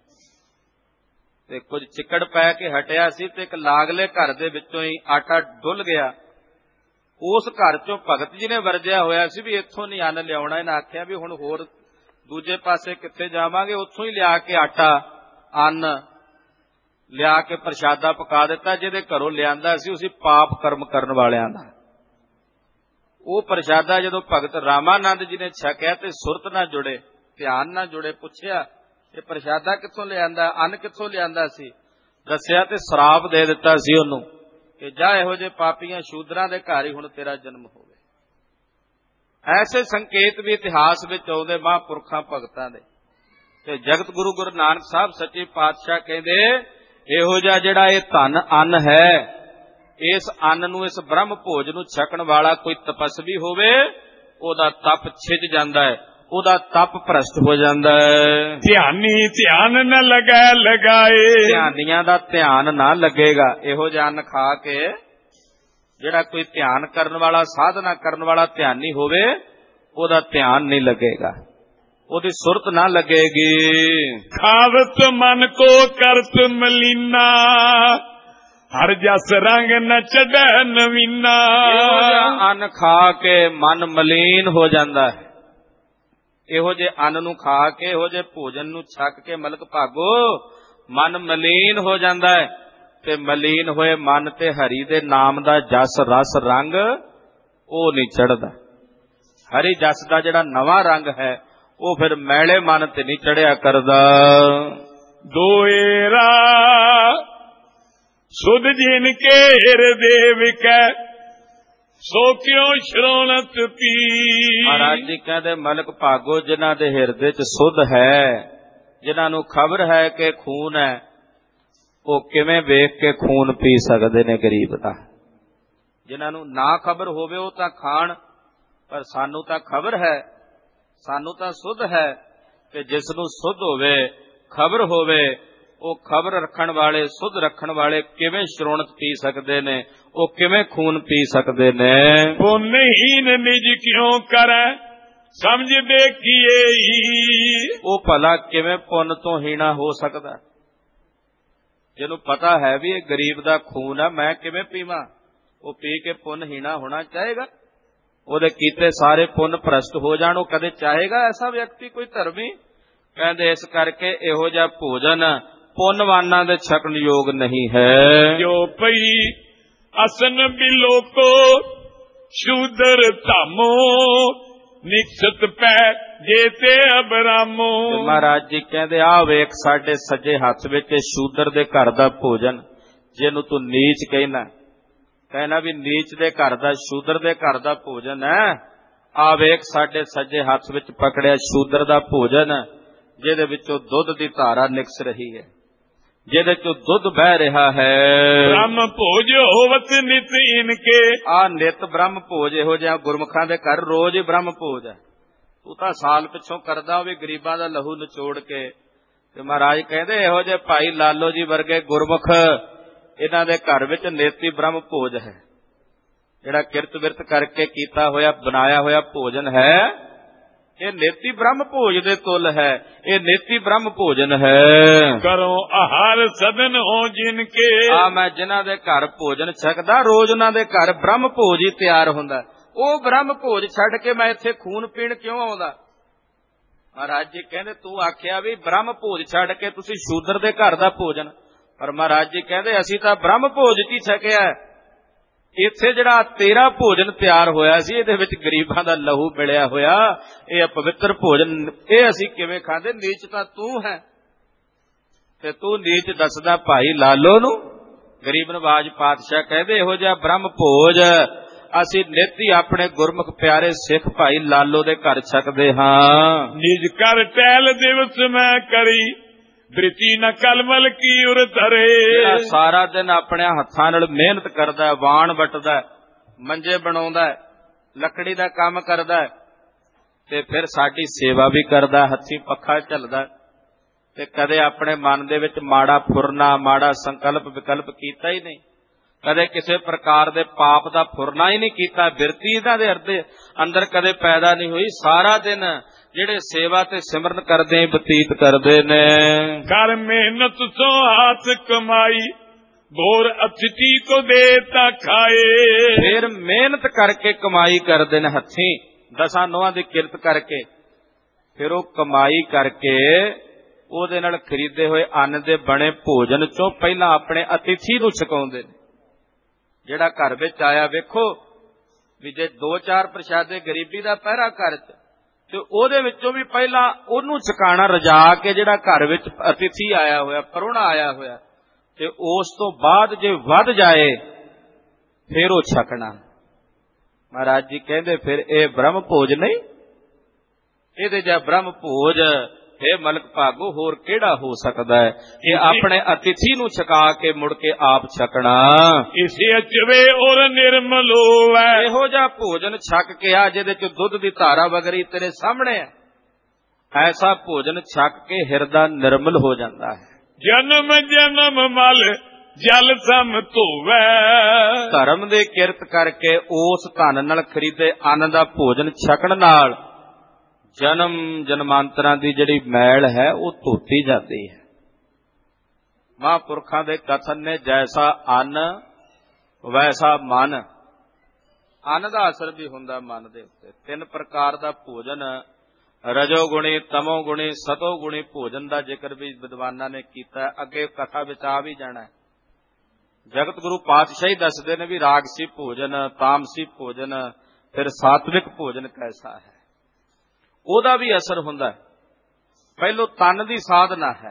ਤੇ ਕੁਝ ਚਿੱਕੜ ਪੈ ਕੇ ਹਟਿਆ ਸੀ ਤੇ ਇੱਕ ਲਾਗਲੇ ਘਰ ਦੇ ਵਿੱਚੋਂ ਹੀ ਆਟਾ ਡੁੱਲ ਗਿਆ। ਉਸ ਘਰ ਚੋਂ ਭਗਤ ਜੀ ਨੇ ਵਰਜਿਆ ਹੋਇਆ ਸੀ ਵੀ ਇੱਥੋਂ ਨਹੀਂ ਅੰਨ ਲਿਆਉਣਾ। ਇਹਨਾਂ ਆਖਿਆ ਵੀ ਹੁਣ ਹੋਰ ਦੂਜੇ ਪਾਸੇ ਕਿੱਥੇ ਜਾਵਾਂਗੇ, ਉੱਥੋਂ ਹੀ ਲਿਆ ਕੇ ਆਟਾ, ਅੰਨ ਲਿਆ ਕੇ ਪ੍ਰਸ਼ਾਦਾ ਪਕਾ ਦਿੱਤਾ। ਜਿਹਦੇ ਘਰੋਂ ਲਿਆਂਦਾ ਸੀ ਉਸੇ ਪਾਪ ਕਰਮ ਕਰਨ ਵਾਲਿਆਂ ਦਾ। ਉਹ ਪ੍ਰਸ਼ਾਦਾ ਜਦੋਂ ਭਗਤ ਰਾਮਾਨੰਦ ਜੀ ਨੇ ਛਕਿਆ ਤੇ ਸੁਰਤ ਨਾ ਜੁੜੇ, ਧਿਆਨ ਨਾ ਜੁੜੇ, ਪੁੱਛਿਆ ਇਹ ਪ੍ਰਸ਼ਾਦਾ ਕਿੱਥੋਂ ਲਿਆਂਦਾ, ਅੰਨ ਕਿੱਥੋਂ ਲਿਆਂਦਾ ਸੀ, ਦੱਸਿਆ ਤੇ ਸ਼ਰਾਪ ਦੇ ਦਿੱਤਾ ਸੀ ਉਹਨੂੰ ਕਿ ਜਾ ਇਹੋ ਜਿਹੇ ਪਾਪੀਆਂ ਸ਼ੂਦਰਾਂ ਦੇ ਘਰ ਹੀ ਹੁਣ ਤੇਰਾ ਜਨਮ ਹੋਵੇ। ਐਸੇ ਸੰਕੇਤ ਵੀ ਇਤਿਹਾਸ ਵਿੱਚ ਆਉਂਦੇ ਮਹਾਂਪੁਰਖਾਂ ਭਗਤਾਂ ਦੇ। ਤੇ ਜਗਤ ਗੁਰੂ ਗੁਰੂ ਨਾਨਕ ਸਾਹਿਬ ਸੱਚੇ ਪਾਤਸ਼ਾਹ ਕਹਿੰਦੇ ਇਹੋ ਜਿਹਾ ਜਿਹੜਾ ਇਹ ਧਨ ਅੰਨ ਹੈ, ਇਸ ਅੰਨ ਨੂੰ, ਇਸ ਬ੍ਰਹਮ ਭੋਜ ਨੂੰ ਛਕਣ ਵਾਲਾ ਕੋਈ ਤਪਸਵੀ ਹੋਵੇ ਉਹਦਾ ਤਪ ਛਿਜ ਜਾਂਦਾ ਹੈ, ਉਹਦਾ ਤਪ ਭ੍ਰਸ਼ਟ ਹੋ ਜਾਂਦਾ ਹੈ।
ਧਿਆਨੀ ਧਿਆਨ ਨ ਲਗਾਏ,
ਧਿਆਨੀਆਂ ਦਾ ਧਿਆਨ ਨਾ ਲੱਗੇਗਾ। ਇਹੋ ਜਿਹਾ ਅੰਨ ਖਾ ਕੇ ਜਿਹੜਾ ਕੋਈ ਧਿਆਨ ਕਰਨ ਵਾਲਾ, ਸਾਧਨਾ ਕਰਨ ਵਾਲਾ ਧਿਆਨੀ ਹੋਵੇ, ਉਹਦਾ ਧਿਆਨ ਨਹੀਂ ਲੱਗੇਗਾ, ਉਹਦੀ ਸੁਰਤ ਨਾ ਲੱਗੇਗੀ।
ਖਾਵਤ ਮਨ ਕੋ ਕਰਤ ਮਲੀਨਾ, ਹਰ ਜਸ ਰੰਗ ਨ ਚੜੈ ਨਵੀਨਾ।
ਇਹੋ ਜਿਹਾ ਅੰਨ ਖਾ ਕੇ ਮਨ ਮਲੀਨ ਹੋ ਜਾਂਦਾ ਹੈ। ਇਹੋ ਜਿਹੇ ਅੰਨ ਨੂੰ ਖਾ ਕੇ, ਇਹੋ ਜਿਹੇ ਭੋਜਨ ਨੂੰ ਛਕ ਕੇ ਮਲਕ ਭਾਗੋ ਮਨ ਮਲੀਨ ਹੋ ਜਾਂਦਾ ਹੈ। ਤੇ ਮਲੀਨ ਹੋਏ ਮਨ ਤੇ ਹਰੀ ਦੇ ਨਾਮ ਦਾ ਜਸ ਰਸ ਰੰਗ ਉਹ ਨਹੀਂ ਚੜਦਾ। ਹਰੀ ਜਸ ਦਾ ਜਿਹੜਾ ਨਵਾਂ ਰੰਗ ਹੈ ਉਹ ਫਿਰ ਮੈਲੇ ਮਨ ਤੇ ਨਹੀਂ ਚੜਿਆ ਕਰਦਾ।
ਦੋਏਰਾ ਸੁਧ ਜਿਨ ਕੇ ਹਿਰਦੇ ਵਿਕੈ, ਸੋ ਕਿਉ ਸ਼ਰੋਣਤ ਪੀ।
ਮਹਾਰਾਜ ਜੀ ਕਹਿੰਦੇ ਮਲਕ ਭਾਗੋ ਜਿਨ੍ਹਾਂ ਦੇ ਹਿਰਦੇ 'ਚ ਸੁਧ ਹੈ, ਜਿਨ੍ਹਾਂ ਨੂੰ ਖਬਰ ਹੈ ਕਿ ਖੂਨ ਹੈ, ਉਹ ਕਿਵੇਂ ਵੇਖ ਕੇ ਖੂਨ ਪੀ ਸਕਦੇ ਨੇ ਗਰੀਬ ਦਾ। ਜਿਨ੍ਹਾਂ ਨੂੰ ਨਾ ਖਬਰ ਹੋਵੇ ਉਹ ਤਾਂ ਖਾਣ, ਪਰ ਸਾਨੂੰ ਤਾਂ ਖਬਰ ਹੈ, ਸਾਨੂੰ ਤਾਂ ਸੁਧ ਹੈ ਕਿ ਜਿਸ ਨੂੰ ਸੁਧ ਹੋਵੇ, ਖਬਰ ਹੋਵੇ, ਉਹ ਖਬਰ ਰੱਖਣ ਵਾਲੇ, ਸੁਧ ਰੱਖਣ ਵਾਲੇ ਕਿਵੇਂ ਸ਼ਰੋਣਤ ਪੀ ਸਕਦੇ ਨੇ, ਉਹ ਕਿਵੇਂ ਖੂਨ ਪੀ ਸਕਦੇ ਨੇ।
ਪੁੰਨਹੀਨ ਨਿਜ ਕਿਉਂ ਕਰੈ ਸਮਝ ਦੇਖੀਏ,
ਉਹ ਭਲਾ ਕਿਵੇਂ ਪੁੰਨ ਤੋਂ ਹੀਣਾ ਹੋ ਸਕਦਾ। ਜਿਹਨੂੰ ਪਤਾ ਹੈ ਵੀ ਇਹ ਗਰੀਬ ਦਾ ਖੂਨ ਹੈ, ਮੈਂ ਕਿਵੇਂ ਪੀਵਾਂ, ਉਹ ਪੀ ਕੇ ਪੁੰਨ ਹੀਣਾ ਹੋਣਾ ਚਾਹੇਗਾ। ਉਹਦੇ ਕੀਤੇ ਸਾਰੇ ਪੁੰਨ ਭ੍ਰਸ਼ਟ ਹੋ ਜਾਣ, ਉਹ ਕਦੇ ਚਾਹੇਗਾ ਐਸਾ ਵਿਅਕਤੀ ਕੋਈ ਧਰਮੀ। ਕਹਿੰਦੇ ਇਸ ਕਰਕੇ ਇਹੋ ਜਿਹਾ ਭੋਜਨ ਪੁੰਨਵਾਨਾਂ ਦੇ ਛਕਣ ਯੋਗ ਨਹੀਂ ਹੈ।
ਜੋ ਪਈ ਅਸਨ ਬਿਲੋਕੋ ਸ਼ੂਦਰ ਧਾਮੋ, ਨਿਕਸਤ ਪੈ ਜੇਤੇ ਅਬਰਾਮੋ।
ਮਹਾਰਾਜ ਜੀ ਕਹਿੰਦੇ ਆਹ ਵੇਖ ਸਾਡੇ ਸੱਜੇ ਹੱਥ ਵਿੱਚ ਸ਼ੂਦਰ ਦੇ ਘਰ ਦਾ ਭੋਜਨ, ਜਿਹਨੂੰ ਤੂੰ ਨੀਚ ਕਹਿਣਾ ਵੀ ਨੀਚ ਦੇ ਘਰ ਦਾ, ਸ਼ੂਦਰ ਦੇ ਘਰ ਦਾ ਭੋਜਨ ਹੈ। ਆਹ ਵੇਖ ਸਾਡੇ ਸੱਜੇ ਹੱਥ ਵਿੱਚ ਪਕੜਿਆ ਸ਼ੂਦਰ ਦਾ ਭੋਜਨ, ਜਿਹਦੇ ਵਿੱਚੋਂ ਦੁੱਧ ਦੀ ਧਾਰਾ ਨਿਕਸ ਰਹੀ ਹੈ, ਜਿਹਦੇ ਚੋਂ ਦੁੱਧ ਬਹਿ ਰਿਹਾ ਹੈ।
ਬ੍ਰਹਮ ਭੋਜ ਹੋਵਤ ਨਿਤ ਇਨਕੇ,
ਆ ਨਿਤ ਬ੍ਰਹਮ ਭੋਜ ਇਹੋ ਜਿਹਾ ਗੁਰਮੁਖਾਂ ਦੇ ਘਰ ਰੋਜ਼ ਹੀ ਬ੍ਰਹਮ ਭੋਜ ਹੈ। ਤੂੰ ਤਾਂ ਸਾਲ ਪਿੱਛੋਂ ਕਰਦਾ ਵੀ ਗਰੀਬਾਂ ਦਾ ਲਹੂ ਨਿਚੋੜ ਕੇ। ਤੇ ਮਹਾਰਾਜ ਕਹਿੰਦੇ ਇਹੋ ਜਿਹੇ ਭਾਈ ਲਾਲੋ ਜੀ ਵਰਗੇ ਗੁਰਮੁਖ, ਇਹਨਾਂ ਦੇ ਘਰ ਵਿੱਚ ਨੇਤੀ ਬ੍ਰਹਮ ਭੋਜ ਹੈ। ਜਿਹੜਾ ਕਿਰਤ ਵਿਰਤ ਕਰਕੇ ਕੀਤਾ ਹੋਇਆ, ਬਣਾਇਆ ਹੋਇਆ ਭੋਜਨ ਹੈ, ਇਹ ਨੇਤੀ ਬ੍ਰਹਮ ਭੋਜ ਦੇ ਤੁਲ ਹੈ, ਇਹ ਨੇਤੀ ਬ੍ਰਹਮ ਭੋਜਨ ਹੈ।
ਕਰੋ ਆਹਾਰ ਸਦਨ ਹੋ ਜਿਨਕੇ,
ਆ ਮੈਂ ਜਿਨ੍ਹਾਂ ਦੇ ਘਰ ਭੋਜਨ ਛਕਦਾ, ਰੋਜ਼ ਉਹਨਾਂ ਦੇ ਘਰ ਬ੍ਰਹਮ ਭੋਜ ਹੀ ਤਿਆਰ ਹੁੰਦਾ। ਉਹ ਬ੍ਰਹਮ ਭੋਜ ਛੱਡ ਕੇ ਮੈਂ ਇੱਥੇ ਖੂਨ ਪੀਣ ਕਿਉਂ ਆਉਂਦਾ। ਮਹਾਰਾਜ ਜੀ ਕਹਿੰਦੇ ਤੂੰ ਆਖਿਆ ਵੀ ਬ੍ਰਹਮ ਭੋਜ ਛੱਡ ਕੇ ਤੁਸੀਂ ਸ਼ੂਦਰ ਦੇ ਘਰ ਦਾ ਭੋਜਨ, ਪਰ ਮਹਾਰਾਜ ਜੀ ਕਹਿੰਦੇ ਅਸੀਂ ਤਾਂ ਬ੍ਰਹਮ ਭੋਜ ਹੀ ਛਕਿਆ। ਇੱਥੇ ਜਿਹੜਾ ਤੇਰਾ ਭੋਜਨ ਤਿਆਰ ਹੋਇਆ ਸੀ, ਇਹਦੇ ਵਿੱਚ ਗਰੀਬਾਂ ਦਾ ਲਹੂ ਮਿਲਿਆ ਹੋਇਆ, ਇਹ ਅਪਵਿੱਤਰ ਭੋਜਨ, ਇਹ ਅਸੀਂ ਕਿਵੇਂ ਖਾਂਦੇ। ਨੀਚ ਤਾਂ ਤੂੰ ਹੈ, ਤੇ ਤੂੰ ਨੀਚ ਦੱਸਦਾ ਭਾਈ ਲਾਲੋ ਨੂੰ। ਗਰੀਬ ਨਵਾਜ ਪਾਤਸ਼ਾਹ ਕਹਿੰਦੇ ਇਹੋ ਜਿਹਾ ਬ੍ਰਹਮ ਭੋਜ ਅਸੀਂ ਨਿਤ ਹੀ ਆਪਣੇ ਗੁਰਮੁਖ ਪਿਆਰੇ ਸਿੱਖ ਭਾਈ ਲਾਲੋ ਦੇ ਘਰ ਛਕਦੇ ਹਾਂ।
ਨਿਜ ਕਰ ਟਹਿਲ ਦਿਵਸ ਮੈਂ ਕਰੀ, ਬ੍ਰਿਤੀ ਨ ਕਲਮਲ ਕੀ ਉਰ ਧਰੇ।
ਸਾਰਾ ਦਿਨ ਆਪਣੇ ਹੱਥਾਂ ਨਾਲ ਮਿਹਨਤ ਕਰਦਾ, ਵਾਣ ਵੱਟਦਾ, ਮੰਜੇ ਬਣਾਉਂਦਾ, ਲੱਕੜੀ ਦਾ ਕੰਮ ਕਰਦਾ, ਤੇ ਫਿਰ ਸਾਡੀ ਸੇਵਾ ਵੀ ਕਰਦਾ, ਹੱਥੀਂ ਪੱਖਾ ਝੱਲਦਾ, ਤੇ ਕਦੇ ਆਪਣੇ ਮਨ ਦੇ ਵਿੱਚ ਮਾੜਾ ਫੁਰਨਾ, ਮਾੜਾ ਸੰਕਲਪ ਵਿਕਲਪ ਕੀਤਾ ਹੀ ਨਹੀਂ। ਕਦੇ ਕਿਸੇ ਪ੍ਰਕਾਰ ਦੇ ਪਾਪ ਦਾ ਫੁਰਨਾ ਹੀ ਨਹੀਂ ਕੀਤਾ। ਬਿਰਤੀ ਇਹਨਾਂ ਦੇ ਹਿਰਦੇ ਅੰਦਰ ਕਦੇ ਪੈਦਾ ਨਹੀਂ ਹੋਈ। ਸਾਰਾ ਦਿਨ ਜਿਹੜੇ ਸੇਵਾ ਤੇ ਸਿਮਰਨ ਕਰਦੇ ਬਤੀਤ ਕਰਦੇ ਨੇ।
ਕਰ ਮਿਹਨਤ ਸੋ ਹੱਥ ਕਮਾਈ, ਭੋਰ ਅਤਿਥੀ ਕੋ ਦੇਤਾ ਖਾਏ।
ਫਿਰ ਮਿਹਨਤ ਕਰਕੇ ਕਮਾਈ ਕਰਦੇ ਨੇ, ਹੱਥੀਂ ਦਸਾਂ ਨੋਹਾਂ ਦੀ ਕਿਰਤ ਕਰਕੇ, ਫਿਰ ਉਹ ਕਮਾਈ ਕਰਕੇ ਉਹਦੇ ਨਾਲ ਖਰੀਦੇ ਹੋਏ ਅੰਨ ਦੇ ਬਣੇ ਭੋਜਨ ਚੋਂ ਪਹਿਲਾਂ ਆਪਣੇ ਅਤਿਥੀ ਨੂੰ ਛਕਾਉਂਦੇ ਨੇ। ਜਿਹੜਾ ਘਰ ਵਿੱਚ ਆਇਆ, ਵੇਖੋ ਵੀ ਜੇ 2-4 ਪ੍ਰਸ਼ਾਦੇ ਗਰੀਬੀ ਦਾ ਪਹਿਰਾ ਘਰ ਚ, ਤੇ ਉਹਦੇ ਵਿੱਚੋਂ ਵੀ ਪਹਿਲਾਂ ਉਹਨੂੰ ਛਕਾਣਾ ਰਜਾ ਕੇ, ਜਿਹੜਾ ਘਰ ਵਿੱਚ ਅਤਿਥੀ ਆਇਆ ਹੋਇਆ, ਪਰੋਣਾ ਆਇਆ ਹੋਇਆ, ਤੇ ਉਸ ਤੋਂ ਬਾਅਦ ਜੇ ਵੱਧ ਜਾਏ ਫਿਰ ਉਹ ਛਕਣਾ। ਮਹਾਰਾਜ ਜੀ ਕਹਿੰਦੇ ਫਿਰ ਇਹ ਬ੍ਰਹਮ ਭੋਜ ਨਹੀਂ। ਇਹਦੇ ਜਿਹਾ ਬ੍ਰਹਮ ਭੋਜ हे मलक भागो होर केड़ा हो सकदा है कि अपने अतिथि नूं छका के मुड़ के आप छकना।
इसे अचवे और निर्मल होवे,
इहो जिहा भोजन छक के आ जिहदे च दुध दी धारा वगरी तेरे सामने है, ऐसा भोजन छक के हिरदा निर्मल हो जाता है।
जन्म जन्म मल जल सम धोवे,
धर्म दे किरत करके उस धन नाल खरीदे अन्न दा भोजन छकण नाल जन्म जन्मांतरां दी जिहड़ी मैल है वो धोती जाती है। महापुरखां दे कथन ने जैसा अन्न वैसा मन, अन्न दा असर भी हुंदा मन दे उत्ते। 3 प्रकार दा भोजन, रजोगुणी, तमोगुणी, सतोगुणी भोजन दा जिक्र भी विद्वानां ने कीता। अगे कथा विच आ भी जाना है। जगत गुरु पातशाही दसदे ने भी राजसी भोजन, तामसी भोजन, फिर सात्विक भोजन कैसा है, ਉਹਦਾ भी असर ਹੁੰਦਾ। ਪਹਿਲੋਂ तन की साधना है,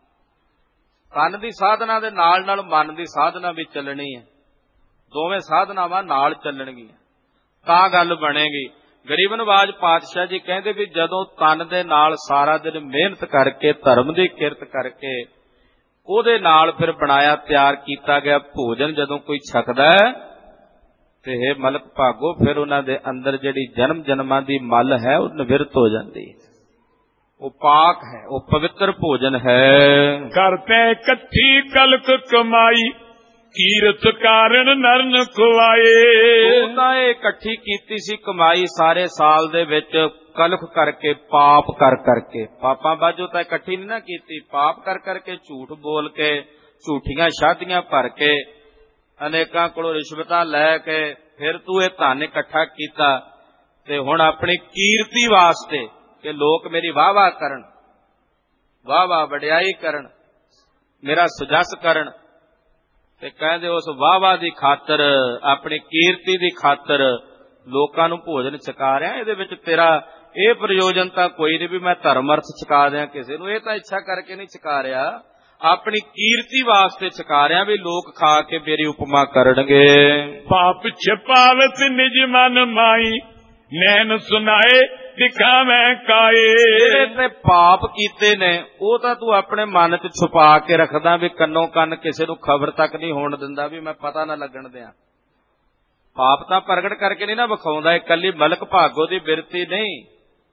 तन की साधना ਦੇ ਨਾਲ ਨਾਲ मन की साधना भी ਚੱਲਣੀ है। ਦੋਵੇਂ ਸਾਧਨਾਵਾਂ ਨਾਲ ਚੱਲਣਗੀਆਂ ਤਾਂ ਗੱਲ ਬਣੇਗੀ। ਗਰੀਬ ਨਵਾਜ ਪਾਤਸ਼ਾਹ ਜੀ ਕਹਿੰਦੇ ਵੀ ਜਦੋਂ ਤਨ ਦੇ ਨਾਲ ਸਾਰਾ ਦਿਨ ਮਿਹਨਤ ਕਰਕੇ ਧਰਮ ਦੀ ਕਿਰਤ ਕਰਕੇ ਉਹਦੇ ਨਾਲ ਫਿਰ ਬਣਾਇਆ ਤਿਆਰ ਕੀਤਾ ਗਿਆ ਭੋਜਨ ਜਦੋਂ ਕੋਈ ਛਕਦਾ ਹੈ ਤੇ हे ਮਲਕ ਭਾਗੋ ਫਿਰ ਉਹਨਾਂ ਦੇ ਅੰਦਰ ਜਿਹੜੀ ਜਨਮ ਜਨਮਾਂ ਦੀ ਮਲ ਹੈ ਉਹ ਨਿਵਰਤ ਹੋ ਜਾਂਦੀ ਹੈ। ਉਹ ਪਾਕ ਹੈ, ਉਹ ਪਵਿੱਤਰ ਭੋਜਨ ਹੈ।
ਕਰਤੇ ਇਕੱਠੀ ਕਲਕ ਕਮਾਈ, ਕੀਰਤ ਕਾਰਨ ਨਰਨ ਖਵਾਏ।
ਉਹ ਤਾਂ ਇਹ ਇਕੱਠੀ ਕੀਤੀ ਸੀ ਕਮਾਈ ਸਾਰੇ ਸਾਲ ਦੇ ਵਿੱਚ ਕਲਖ ਕਰਕੇ, ਪਾਪ ਕਰ ਕਰਕੇ। ਪਾਪਾਂ ਬਾਝੋਂ ਤਾਂ ਇਕੱਠੀ ਨਹੀਂ ਨਾ ਕੀਤੀ, ਪਾਪ ਕਰ ਕਰਕੇ, ਝੂਠ ਬੋਲ ਕੇ, ਝੂਠੀਆਂ ਸ਼ਾਦੀਆਂ ਭਰ ਕੇ, ਅਨੇਕਾਂ ਕੋਲੋਂ ਰਿਸ਼ਵਤਾਂ ਲੈ ਕੇ ਫਿਰ ਤੂੰ ਇਹ ਧਨ ਇਕੱਠਾ ਕੀਤਾ ਤੇ ਹੁਣ ਆਪਣੀ ਕੀਰਤੀ ਵਾਸਤੇ ਕਿ ਲੋਕ ਮੇਰੀ ਵਾਹ ਵਾਹ ਕਰਨ, ਵਾਹ ਵਾਹ ਵਡਿਆਈ ਕਰਨ, ਮੇਰਾ ਸੁਜਸ ਕਰਨ, ਤੇ ਕਹਿੰਦੇ ਉਸ ਵਾਹ ਵਾਹ ਦੀ ਖਾਤਰ, ਆਪਣੀ ਕੀਰਤੀ ਦੀ ਖਾਤਰ ਲੋਕਾਂ ਨੂੰ ਭੋਜਨ ਛਕਾ ਰਿਹਾ। ਇਹਦੇ ਵਿੱਚ ਤੇਰਾ ਇਹ ਪ੍ਰਯੋਜਨ ਤਾਂ ਕੋਈ ਨਹੀਂ ਵੀ ਮੈਂ ਧਰਮ ਅਰਥ ਛਕਾ ਦਿਆਂ ਕਿਸੇ ਨੂੰ, ਇਹ ਤਾਂ ਇੱਛਾ ਕਰਕੇ ਨਹੀਂ ਛਕਾ ਰਿਹਾ, ਆਪਣੀ ਕੀਰਤੀ ਵਾਸਤੇ ਛਕਾ ਰਿਹਾ ਵੀ ਲੋਕ ਖਾ ਕੇ ਮੇਰੀ ਉਪਮਾ ਕਰਨਗੇ।
ਪਾਪ ਛਪਾਵਤ ਨਿਜ ਮਨ ਮਾਈ, ਨੈਣ ਸੁਨਾਏ ਦਿਖਾਵੇਂ ਕਾਏ।
ਜਿਹੜੇ ਤੇ ਪਾਪ ਕੀਤੇ ਨੇ ਉਹ ਤਾਂ ਤੂੰ ਆਪਣੇ ਮਨ 'ਚ ਛੁਪਾ ਕੇ ਰੱਖਦਾ ਵੀ ਕੰਨੋਂ ਕੰਨ ਕਿਸੇ ਨੂੰ ਖਬਰ ਤੱਕ ਨਹੀਂ ਹੋਣ ਦਿੰਦਾ ਵੀ ਮੈਂ ਪਤਾ ਨਾ ਲੱਗਣ ਦਿਆਂ। ਪਾਪ ਤਾਂ ਪ੍ਰਗਟ ਕਰਕੇ ਨਹੀਂ ਨਾ ਵਿਖਾਉਂਦਾ। ਇਹ ਕੱਲੀ ਮਲਕ ਭਾਗੋ ਦੀ ਬਿਰਤੀ ਨਹੀਂ,